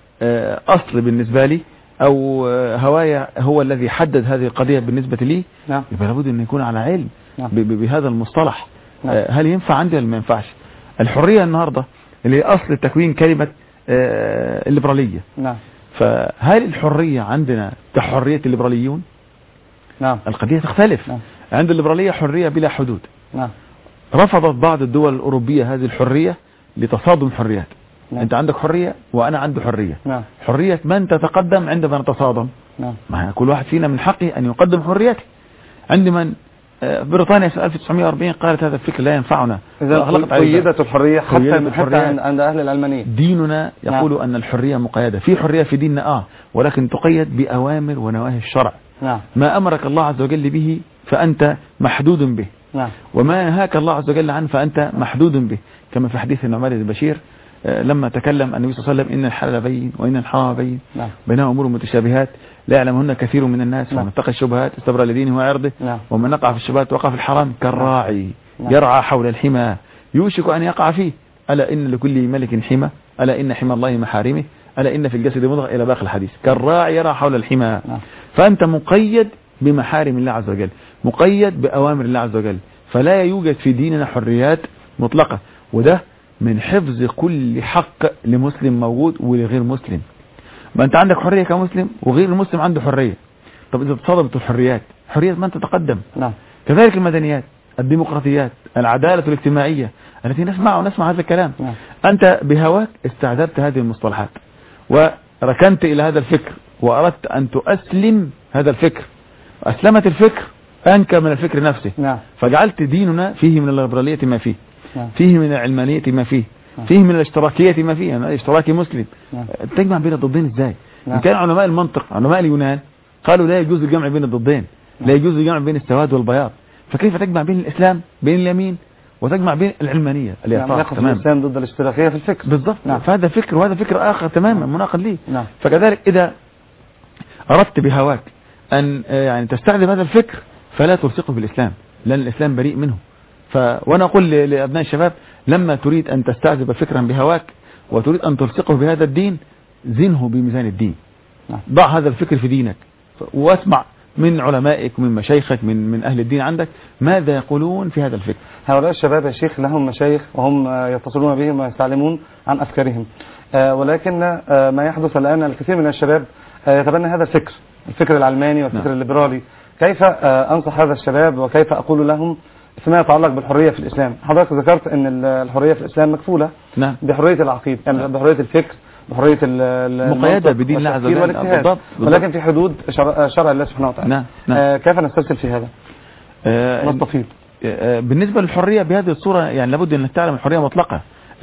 اصل بالنسبة لي او هوايا هو الذي حدد هذه القضية بالنسبة لي. نعم. يبقى لابد ان يكون على علم. نعم. بهذا المصطلح. نعم. هل ينفع عندي ولا ما ينفعش؟ الحرية النهاردة اللي هي أصل تكوين كلمة الليبرالية. نعم. فهل الحرية عندنا كحرية الليبراليون؟ نعم. القضية تختلف. نعم. عند الليبرالية حرية بلا حدود. نعم. رفضت بعض الدول الأوروبية هذه الحرية لتصادم حريات. نعم. أنت عندك حرية وأنا عندي حرية. نعم. حرية من تتقدم عندما نتصادم. نعم. مع كل واحد فينا من حقه أن يقدم حريته. عند من بريطانيا في 1940 قالت هذا الفكر لا ينفعنا. إذا قيدت الحرية حتى عند أهل العلمانية. ديننا يقول نعم. أن الحرية مقيدة. في حرية في ديننا ولكن تقيد بأوامر ونواهي الشرع. نعم. ما أمرك الله عز وجل به فأنت محدود به. نعم. وما نهاك الله عز وجل عنه فأنت محدود به. كما في حديث النعمان بن بشير لما تكلم النبي صلى الله عليه وسلم إن الحلال بين وإن الحرام بين. نعم. بينهما أمور متشابهات لا يعلمهن كثير من الناس. نعم. ومن اتقى الشبهات استبرأ لدينه وعرضه. نعم. ومن نقع في الشبهات وقع في الحرام كالراعي. نعم. يرعى حول الحمى يوشك أن يقع فيه. ألا إن لكل ملك حمى، ألا إن حمى الله محارمه، ألا إن في الجسد مضغة، إلى باقي الحديث. كالراعي يرى حول الحمى. فأنت مقيد بمحارم الله عز وجل، مقيد بأوامر الله عز وجل، فلا يوجد في ديننا حريات مطلقة. وده من حفظ كل حق لمسلم موجود ولغير مسلم. ما أنت عندك حرية كمسلم وغير المسلم عنده حرية. طب إذا تصادمت الحريات، حريات من تتقدم؟ كذلك المدنيات، الديمقراطيات، العدالة الاجتماعية التي ونسمع هذا الكلام. أنت بهواك استعذبت هذه المصطلحات وركنت إلى هذا الفكر وأردت أن تؤسلم هذا الفكر. أسلمت الفكر أنكى من الفكر نفسه. فجعلت ديننا فيه من الليبرالية ما فيه، فيه من العلمانية ما فيه، فيه من الاشتراكية ما فيه. أنا اشتراكي مسلم. تجمع بين الضدين إزاي؟ إن كان علماء المنطق، علماء اليونان، قالوا لا يجوز الجمع بين الضدين، لا يجوز الجمع بين السواد والبياض. فكيف تجمع بين الإسلام بين اليمين وتجمع بين العلمانية اليسار؟ تماما الإسلام ضد الاشتراكية في الفكر. بالضبط. فهذا فكر وهذا فكر آخر تماما مناقض ليه. فكذلك إذا أردت بهواك أن يعني تستخدم هذا الفكر فلا تلصقه بالإسلام، لأن الإسلام بريء منه. وأنا أقول لأبناء الشباب لما تريد أن تستعذب فكرا بهواك وتريد أن تلصقه بهذا الدين، زنه بميزان الدين. ضع هذا الفكر في دينك واسمع من علمائك، من مشايخك، من أهل الدين عندك ماذا يقولون في هذا الفكر. هؤلاء الشباب يا شيخ لهم مشايخ وهم يتصلون بهم ويستعلمون عن أفكارهم، ولكن ما يحدث الآن الكثير من الشباب يتبنى هذا الفكر العلماني والفكر الليبرالي. كيف أنصح هذا الشباب وكيف أقول لهم فيما يتعلق بالحرية في الإسلام؟ حضرتك ذكرت أن الحرية في الإسلام مكفولة بحرية العقيدة، يعني بحرية الفكر، بحرية مقيدة بدين الله عز وجل، ولكن في حدود شرع الله سبحانه وتعالى. كيف نسترسل في هذا؟ نستفيد. بالنسبة للحرية بهذه الصورة، يعني لابد أن تعلم الحرية مطلقة.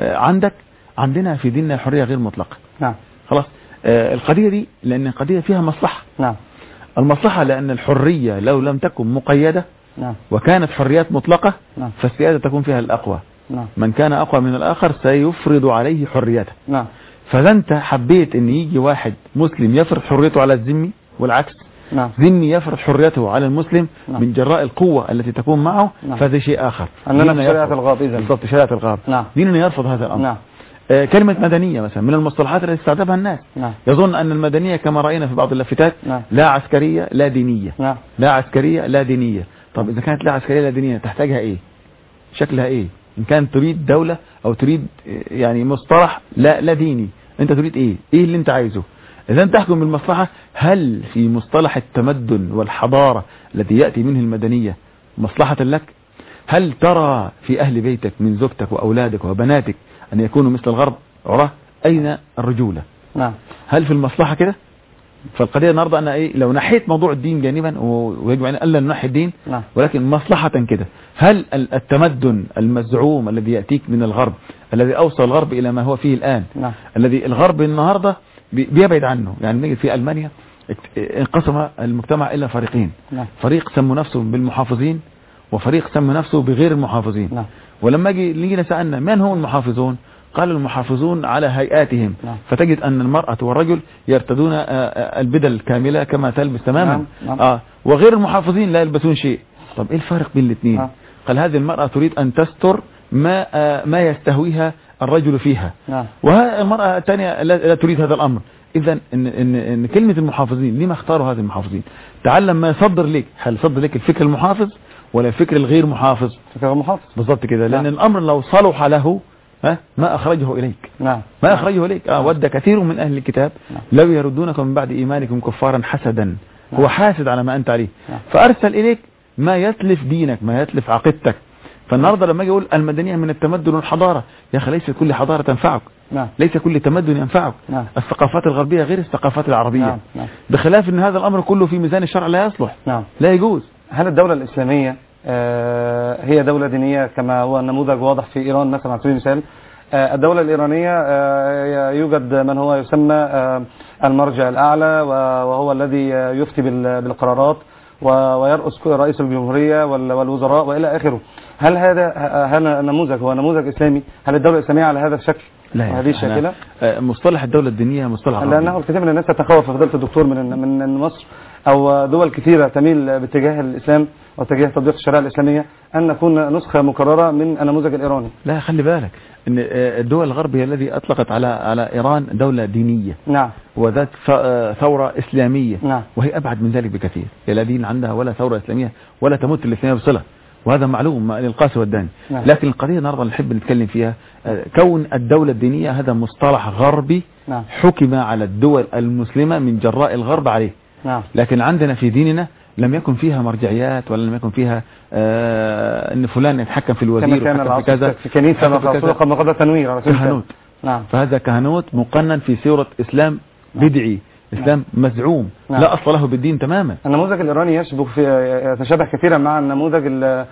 عندنا في ديننا حرية غير مطلقة. خلاص. القضية دي لأن القضية فيها مصلحة. المصلحة لأن الحرية لو لم تكن مقيدة وكانت حريات مطلقة فالسيادة تكون فيها الأقوى. من كان أقوى من الآخر سيفرض عليه حريته. فإذا أنت حبيت أن يجي واحد مسلم يفرض حريته على الذمي والعكس، ذمي يفرض حريته على المسلم من جراء القوة التي تكون معه، فهذا شيء آخر. أننا في شريعة الغاب. إذن بالضبط، شريعة الغاب. ديننا يرفض هذا الأمر. كلمة مدنية مثلا من المصطلحات التي استعذبها الناس. يظن أن المدنية كما رأينا في بعض اللافتات لا عسكرية لا دينية. لا عسكرية لا دينية. طب إذا كانت لا عسكرية لا دينية تحتاجها إيه؟ شكلها إيه؟ إن كانت تريد دولة أو تريد يعني مصطلح لا ديني، أنت تريد إيه؟ إيه اللي أنت عايزه؟ إذا أنت تحكم بالمصلحة، هل في مصطلح التمدن والحضارة الذي يأتي منه المدنية مصلحة لك؟ هل ترى في أهل بيتك من زوجتك وأولادك وبناتك أن يكونوا مثل الغرب عراه؟ أين الرجولة؟ هل في المصلحة كده؟ فالقضية النهاردة أنا لو نحيت موضوع الدين جانبا، ويجب أن ألا ننحي الدين، ولكن مصلحة كده، هل التمدن المزعوم الذي يأتيك من الغرب، الذي أوصل الغرب إلى ما هو فيه الآن، الذي الغرب النهاردة بيبعد عنه، يعني نجد في ألمانيا انقسم المجتمع إلى فريقين، فريق سموا نفسه بالمحافظين وفريق سموا نفسه بغير المحافظين. ولما نيجي سألنا من هم المحافظون؟ قالوا المحافظون على هيئاتهم، فتجد أن المرأة والرجل يرتدون البدل الكاملة كما تلبس تماما. وغير المحافظين لا يلبسون شيء. طب إيه الفرق بين الاثنين؟ قال هذه المرأة تريد أن تستر ما يستهويها الرجل فيها، والمرأة الثانية لا تريد هذا الأمر. إذا إن كلمة المحافظين لما اختاروا هذه المحافظين؟ تعلم ما يصدر لك، هل يصدر لك الفكر المحافظ ولا الفكر الغير محافظ؟ فكر المحافظ بالضبط كده. لأن الأمر لو صلح له ما أخرجه إليك. ما أخرجه إليك. ود كثير من أهل الكتاب لو يردونكم من بعد إيمانكم كفارا حسدا. هو حاسد على ما أنت عليه، فأرسل إليك ما يتلف دينك، ما يتلف عقيدتك. فالنهارده لما أجي أقول المدنية من التمدن والحضارة، يا أخي ليس كل حضارة تنفعك، ليس كل تمدن ينفعك. الثقافات الغربية غير الثقافات العربية، بخلاف أن هذا الأمر كله في ميزان الشرع لا يصلح، لا يجوز. هل الدولة الإسلامية هي دولة دينية كما هو النموذج واضح في إيران مثلا على سبيل المثال؟ الدولة الإيرانية يوجد من هو يسمى المرجع الأعلى، وهو الذي يفتي بالقرارات ويرأس رئيس الجمهورية والوزراء وإلى آخره. هل النموذج هو نموذج إسلامي؟ هل الدولة الإسلامية على هذا الشكل؟ لا، هذه الشكلة؟ مصطلح الدولة الدينية مصطلح غربي. لأنه الكثير من الناس تتخوف فضيلة الدكتور من مصر أو دول كثيرة تميل باتجاه الإسلام واتجاه تطبيق الشريعة الإسلامية أن نكون نسخة مكررة من النموذج الإيراني. لا، خلي بالك ان الدول الغربية الذي أطلقت على إيران دولة دينية، نعم، وذات ثورة إسلامية، نعم، وهي أبعد من ذلك بكثير. لا دين عندها ولا ثورة إسلامية ولا تمت الإسلامية بصلة، وهذا معلوم للقاسي والداني. نعم. لكن القضية النهارده نحب نتكلم فيها كون الدولة الدينية هذا مصطلح غربي، نعم، حكم على الدول المسلمة من جراء الغرب عليه. نعم. لكن عندنا في ديننا لم يكن فيها مرجعيات، ولا لم يكن فيها ان فلان يتحكم في الوزير كما في كذا في كنيسة قبل قبل تنوير كهنوت. نعم. فهذا كهنوت مقنن في صورة إسلام بدعي، إسلام مزعوم، لا أصل له بالدين تماما. النموذج الإيراني يتشابه كثيرا مع النموذج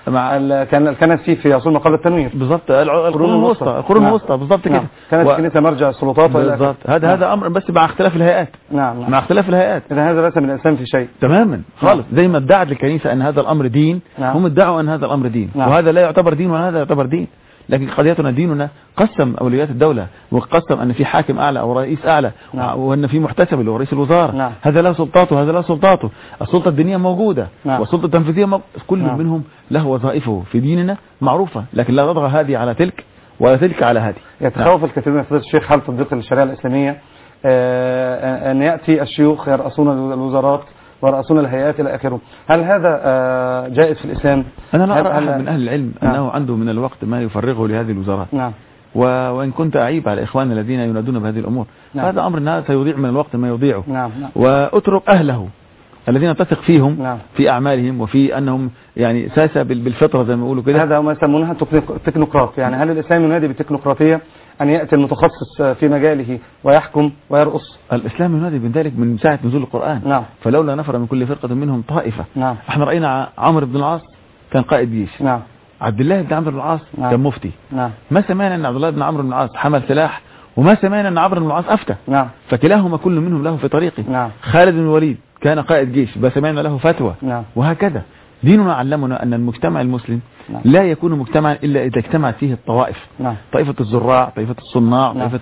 كان في أصول ما قبل التنوير. بالضبط، القرون الوسطى بالضبط كده. كانت الكنيسة مرجع السلطات بالضبط. هذا أمر بس مع اختلاف الهيئات. نعم. مع اختلاف الهيئات. إذا هذا ليس من الإسلام في شيء تماما خالص. زي ما ادعت الكنيسة أن هذا الأمر دين، هم ادعوا أن هذا الأمر دين، وهذا لا يعتبر دين وهذا يعتبر دين. لكن قضيتنا ديننا قسم أولويات الدولة، وقسم أن في حاكم أعلى أو رئيس أعلى، وأن في محتسب اللي هو رئيس الوزراء، هذا له سلطاته وهذا له سلطاته. السلطة الدينية موجودة، والسلطة التنفيذية كل منهم له وظائفه في ديننا معروفة، لكن لا تضغى هذه على تلك ولا تلك على هذه. يتخوف الكثير من فضيلة الشيخ حال تطبيق الشريعة الإسلامية أن يأتي الشيوخ يرأسون الوزارات ورأسون الهيئات إلى آخره. هل هذا جائز في الإسلام؟ أنا لا أرى أحد من أهل العلم أنه عنده من الوقت ما يفرغه لهذه الوزارات. نعم. وإن كنت أعيب على إخواننا الذين ينادون بهذه الأمور، هذا أمر سيضيع من الوقت ما يضيعه. نعم. وأترك أهله الذين تثق فيهم، نعم، في أعمالهم وفي أنهم يعني ساسة بالفطرة زي ما يقولوا كده. هذا ما يسمونها تكنوقراط. يعني هل الإسلام ينادي بالتكنوقراطية أن يأتي المتخصص في مجاله ويحكم ويرقص؟ الإسلام ينادي بذلك من ساعة نزول القرآن. نعم. فلولا نفر من كل فرقة منهم طائفة. نعم. احنا رأينا عمرو بن العاص كان قائد جيش. نعم. عبد الله بن عمرو بن العاص كان مفتي. نعم. ما سمعنا أن عبد الله بن عمرو بن العاص حمل سلاح، وما سمعنا أن عمرو بن العاص أفتى. نعم. فكلاهما كل منهم له في طريقه. نعم. خالد بن الوليد كان قائد جيش، بس سمعنا له فتوى. نعم. وهكذا ديننا علمنا أن المجتمع المسلم لا يكون مجتمعا إلا إذا اجتمعت فيه الطوائف. طائفة الزراع، طائفة الصناع، طائفة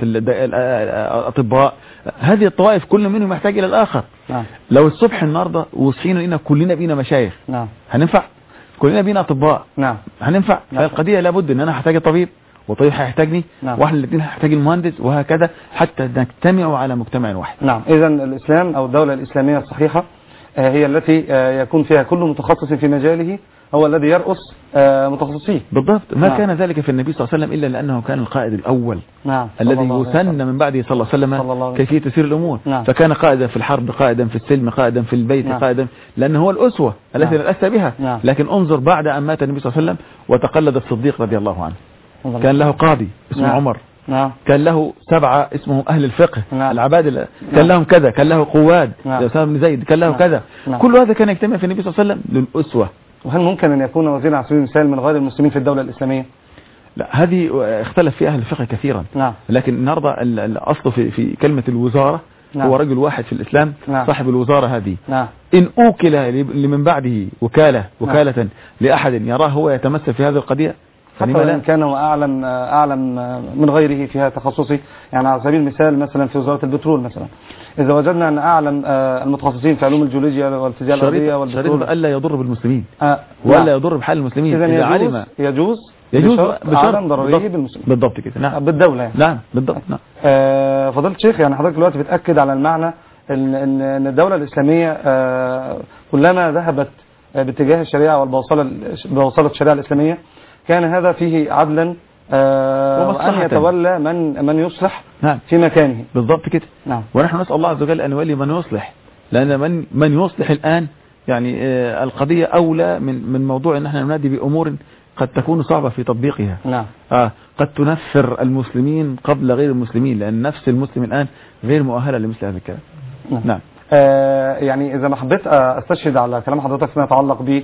الأطباء. هذه الطوائف كل منهم يحتاج إلى الآخر. لو الصبح النهاردة وصحينا لنا كلنا بينا مشايخ، هننفع؟ كلنا بينا أطباء، هننفع؟ فالقضية لابد أن أنا هحتاج الطبيب، وطبيب هيحتاجني، واحنا الاثنين هيحتاج المهندس، وهكذا حتى نجتمع على مجتمع واحد. نعم. إذا الإسلام أو الدولة الإسلامية الصحيحة هي التي يكون فيها كل متخصص في مجاله هو الذي يرأس متخصصيه. بالضبط. ما كان ذلك في النبي صلى الله عليه وسلم إلا لأنه كان القائد الأول. الذي يسن من بعده صلى الله عليه وسلم كيفية تسير الأمور. فكان قائدا في الحرب، قائدا في السلم، قائدا في البيت، قائدا، لأنه هو الأسوة التي نأسى بها. لكن انظر بعد أن مات النبي صلى الله عليه وسلم وتقلد الصديق رضي الله عنه، كان له قاضي اسمه عمر، كان له 7 اسمهم أهل الفقه، العباد، كان لهم كذا، كان له قواد أسامة بن زيد، كان له كذا. كل هذا كان يجتمع في النبي صلى الله عليه وسلم للأسوة. وهل ممكن أن يكون وزير على سبيل المثال من غير المسلمين في الدولة الإسلامية؟ لا، هذه اختلف فيها أهل الفقه كثيرا. لكن النهارده الأصل في كلمة الوزارة هو رجل واحد في الإسلام، صاحب الوزارة هذه. إن أوكل لمن بعده وكالة لأحد يراه هو يتمثل في هذه القضية، حتى وإن كان أعلم من غيره فيها تخصصي. يعني على سبيل المثال مثلا في وزارة البترول مثلا، إذا وجدنا أن أعلم المتخصصين في علوم الجيولوجيا والفيزياء الأرضية والبترول ألا يضر بالمسلمين ولا يضر بحال المسلمين. إذا علم يجوز بشرط ضروري بالمسلمين. بالضبط كده. نعم. بالدولة يعني. نعم بالضبط. نعم. فضيلة الشيخ، يعني حضرتك دلوقتي بتأكد على المعنى أن الدولة الإسلامية كلما ذهبت باتجاه الشريعة وبوصلة الشريعة الإسلامية كان هذا فيه عدلا وأن يتولى من يصلح في مكانه. بالضبط كده. ونحن نسأل الله عز وجل أن يولي من يصلح، لأن من يصلح الآن يعني القضية أولى من موضوع أن احنا ننادي بأمور قد تكون صعبة في تطبيقها. قد تنفر المسلمين قبل غير المسلمين، لأن نفس المسلم الآن غير مؤهلة لمثل هذا الكلام. نعم. يعني إذا ما حبيت أستشهد على كلام حضرتك فيما يتعلق ب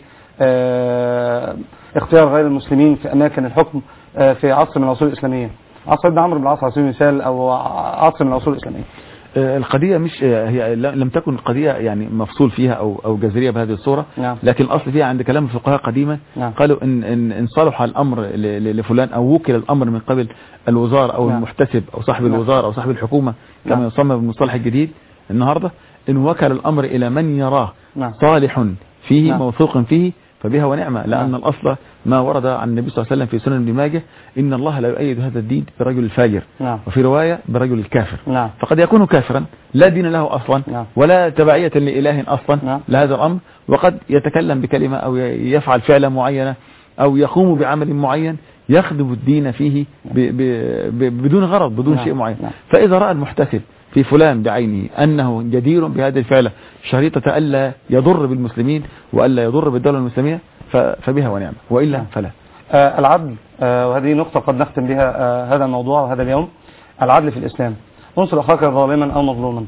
اختيار غير المسلمين في أماكن الحكم في عصر من العصور الإسلامية، عصر ابن عمرو بن العاص على سبيل المثال، أو عصر من العصور الإسلامية، القضية مش هي لم تكن القضية يعني مفصول فيها أو جذرية بهذه الصورة. نعم. لكن الأصل فيها عند كلام الفقهاء قديما. نعم. قالوا إن صلح الأمر لفلان أو وكل الأمر من قبل الوزارة أو نعم. المحتسب أو صاحب نعم. الوزارة أو صاحب الحكومة كما نعم. يسمى بالمصطلح الجديد النهاردة، إن وكل الأمر إلى من يراه نعم. صالح فيه نعم. موثوق فيه فبها ونعمة. لأن نعم. الأصل ما ورد عن النبي صلى الله عليه وسلم في سنن ابن ماجه إن الله لا يؤيد هذا الدين برجل الفاجر. نعم. وفي رواية برجل الكافر. نعم. فقد يكون كافرا لا دين له أصلا. نعم. ولا تبعية لإله أصلا. نعم. لهذا الأمر، وقد يتكلم بكلمة أو يفعل فعلا معينة أو يقوم بعمل معين يخدم الدين فيه بدون غرض بدون نعم. شيء معين. نعم. فإذا رأى المحتسب في فلان بعينه أنه جدير بهذه الفعلة شريطة ألا يضر بالمسلمين وألا يضر بالدولة المسلمية فبها ونعمة، وإلا فلا. العدل، وهذه نقطة قد نختم بها هذا الموضوع وهذا اليوم. العدل في الإسلام، انصر أخاك ظالما أو مظلوما.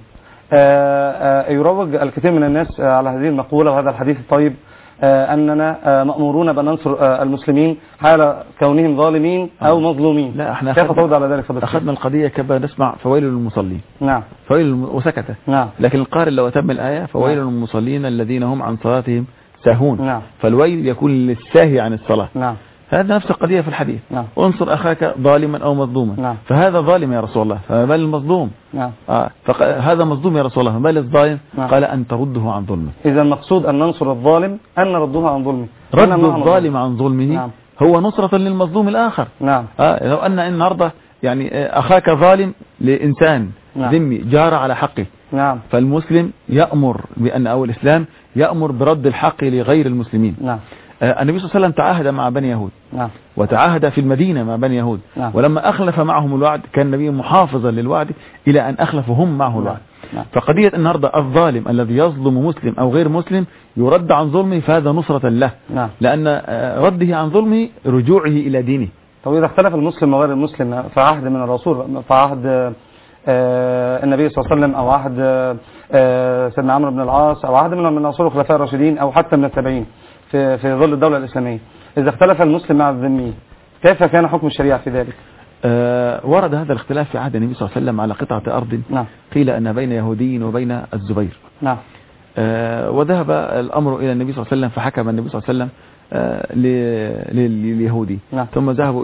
يروج الكثير من الناس على هذه المقولة وهذا الحديث الطيب، أننا مأمورون بأن ننصر المسلمين حال كونهم ظالمين أو مظلومين. لا، احنا كيف ترد على ذلك؟ أخذنا القضية كما نسمع فويل للمصلين. نعم. فويل وسكت. نعم. لكن القارئ لو أتم الآية فويل للمصلين الذين هم عن صلاتهم ساهون. نعم. فالويل يكون للساهي عن الصلاة. نعم. هذا نفس القضية في الحديث. نعم. انصر أخاك ظالما أو مظلوما. نعم. فهذا ظالم يا رسول الله، فما بال المظلوم؟ نعم. هذا مظلوم يا رسول الله، فما بال الظالم؟ نعم. قال أن ترده عن ظلمه. إذا المقصود أن ننصر الظالم أن نرده عن ظلمه. رد الظالم عن ظلمه. نعم. هو نصرة للمظلوم الآخر. نعم. لو أن النهارده يعني أخاك ظالم لإنسان نعم. ذمي جار على حقه. نعم. فالمسلم يأمر بأن أو الإسلام يأمر برد الحق لغير المسلمين. نعم. النبي صلى الله عليه وسلم تعاهد مع بني يهود. نعم. وتعاهد في المدينة مع بني يهود. نعم. ولما أخلف معهم الوعد كان النبي محافظا للوعد إلى أن أخلفوا هم معه الوعد. نعم. فقضية النهاردة الظالم الذي يظلم مسلم أو غير مسلم يرد عن ظلمه فهذا نصرة له. نعم. لأن رده عن ظلمه رجوعه إلى دينه. طب إذا اختلف المسلم وغير المسلم في عهد من الرسول، في عهد النبي صلى الله عليه وسلم أو عهد سيدنا عمرو بن العاص أو عهد من الرسول الخلفاء الراشدين أو حتى من التابعين في ظل الدولة الإسلامية، إذا اختلف المسلم مع الذمي كيف كان حكم الشريعة في ذلك؟ ورد هذا الاختلاف في عهد النبي صلى الله عليه وسلم على قطعة أرض. نعم. قيل أن بين يهودي وبين الزبير. نعم. وذهب الأمر إلى النبي صلى الله عليه وسلم فحكم النبي صلى الله عليه وسلم لليهودي. نعم. ثم ذهبوا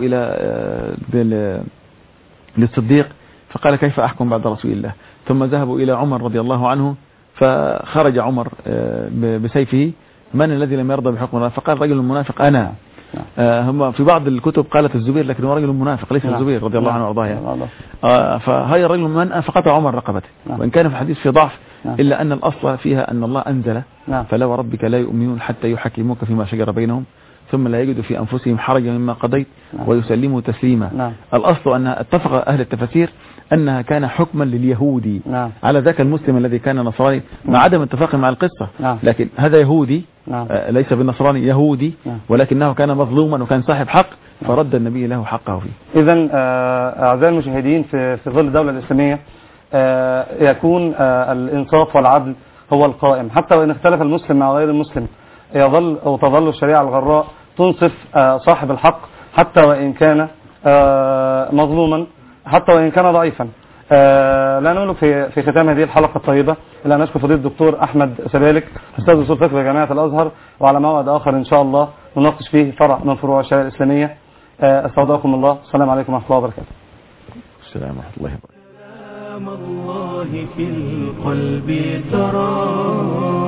للصديق فقال كيف أحكم بعد رسول الله. ثم ذهبوا إلى عمر رضي الله عنه فخرج عمر بسيفه من الذي لم يرضى بحكم الله؟ فقال رجل منافق أنا. هم في بعض الكتب قالت الزبير لكن هو رجل منافق ليس الزبير رضي الله عنه وارضاه يعني. فهي الرجل من فقطع عمر رقبته. وإن كان في الحديث في ضعف إلا أن الأصل فيها أن الله أنزل فلا وربك لا يؤمنون حتى يحكموك فيما شجر بينهم ثم لا يجدوا في أنفسهم حرجا مما قضيت ويسلموا تسليما. الأصل أن اتفق أهل التفسير أنها كان حكما لليهودي على ذاك المسلم الذي كان نصراني مع عدم اتفاق مع القصة. لكن هذا يهودي ليس بالنصراني يهودي ولكنه كان مظلوما وكان صاحب حق فرد النبي له حقه فيه. إذن أعزائي المشاهدين في ظل الدولة الإسلامية يكون الإنصاف والعدل هو القائم حتى وإن اختلف المسلم مع غير المسلم، يظل أو تظل الشريعة الغراء تنصف صاحب الحق حتى وإن كان مظلوما حتى وإن كان ضعيفا. لا نملك في ختام هذه الحلقة الطيبة إلا نشكر فضيلة الدكتور أحمد سبالك أستاذ أصول فقه بجامعة الأزهر، وعلى موعد آخر إن شاء الله نناقش فيه فرع من فروع الشريعة الإسلامية. استودعكم الله، السلام عليكم ورحمة الله وبركاته. السلام ورحمة الله وبركاته. كلام الله في القلب ترى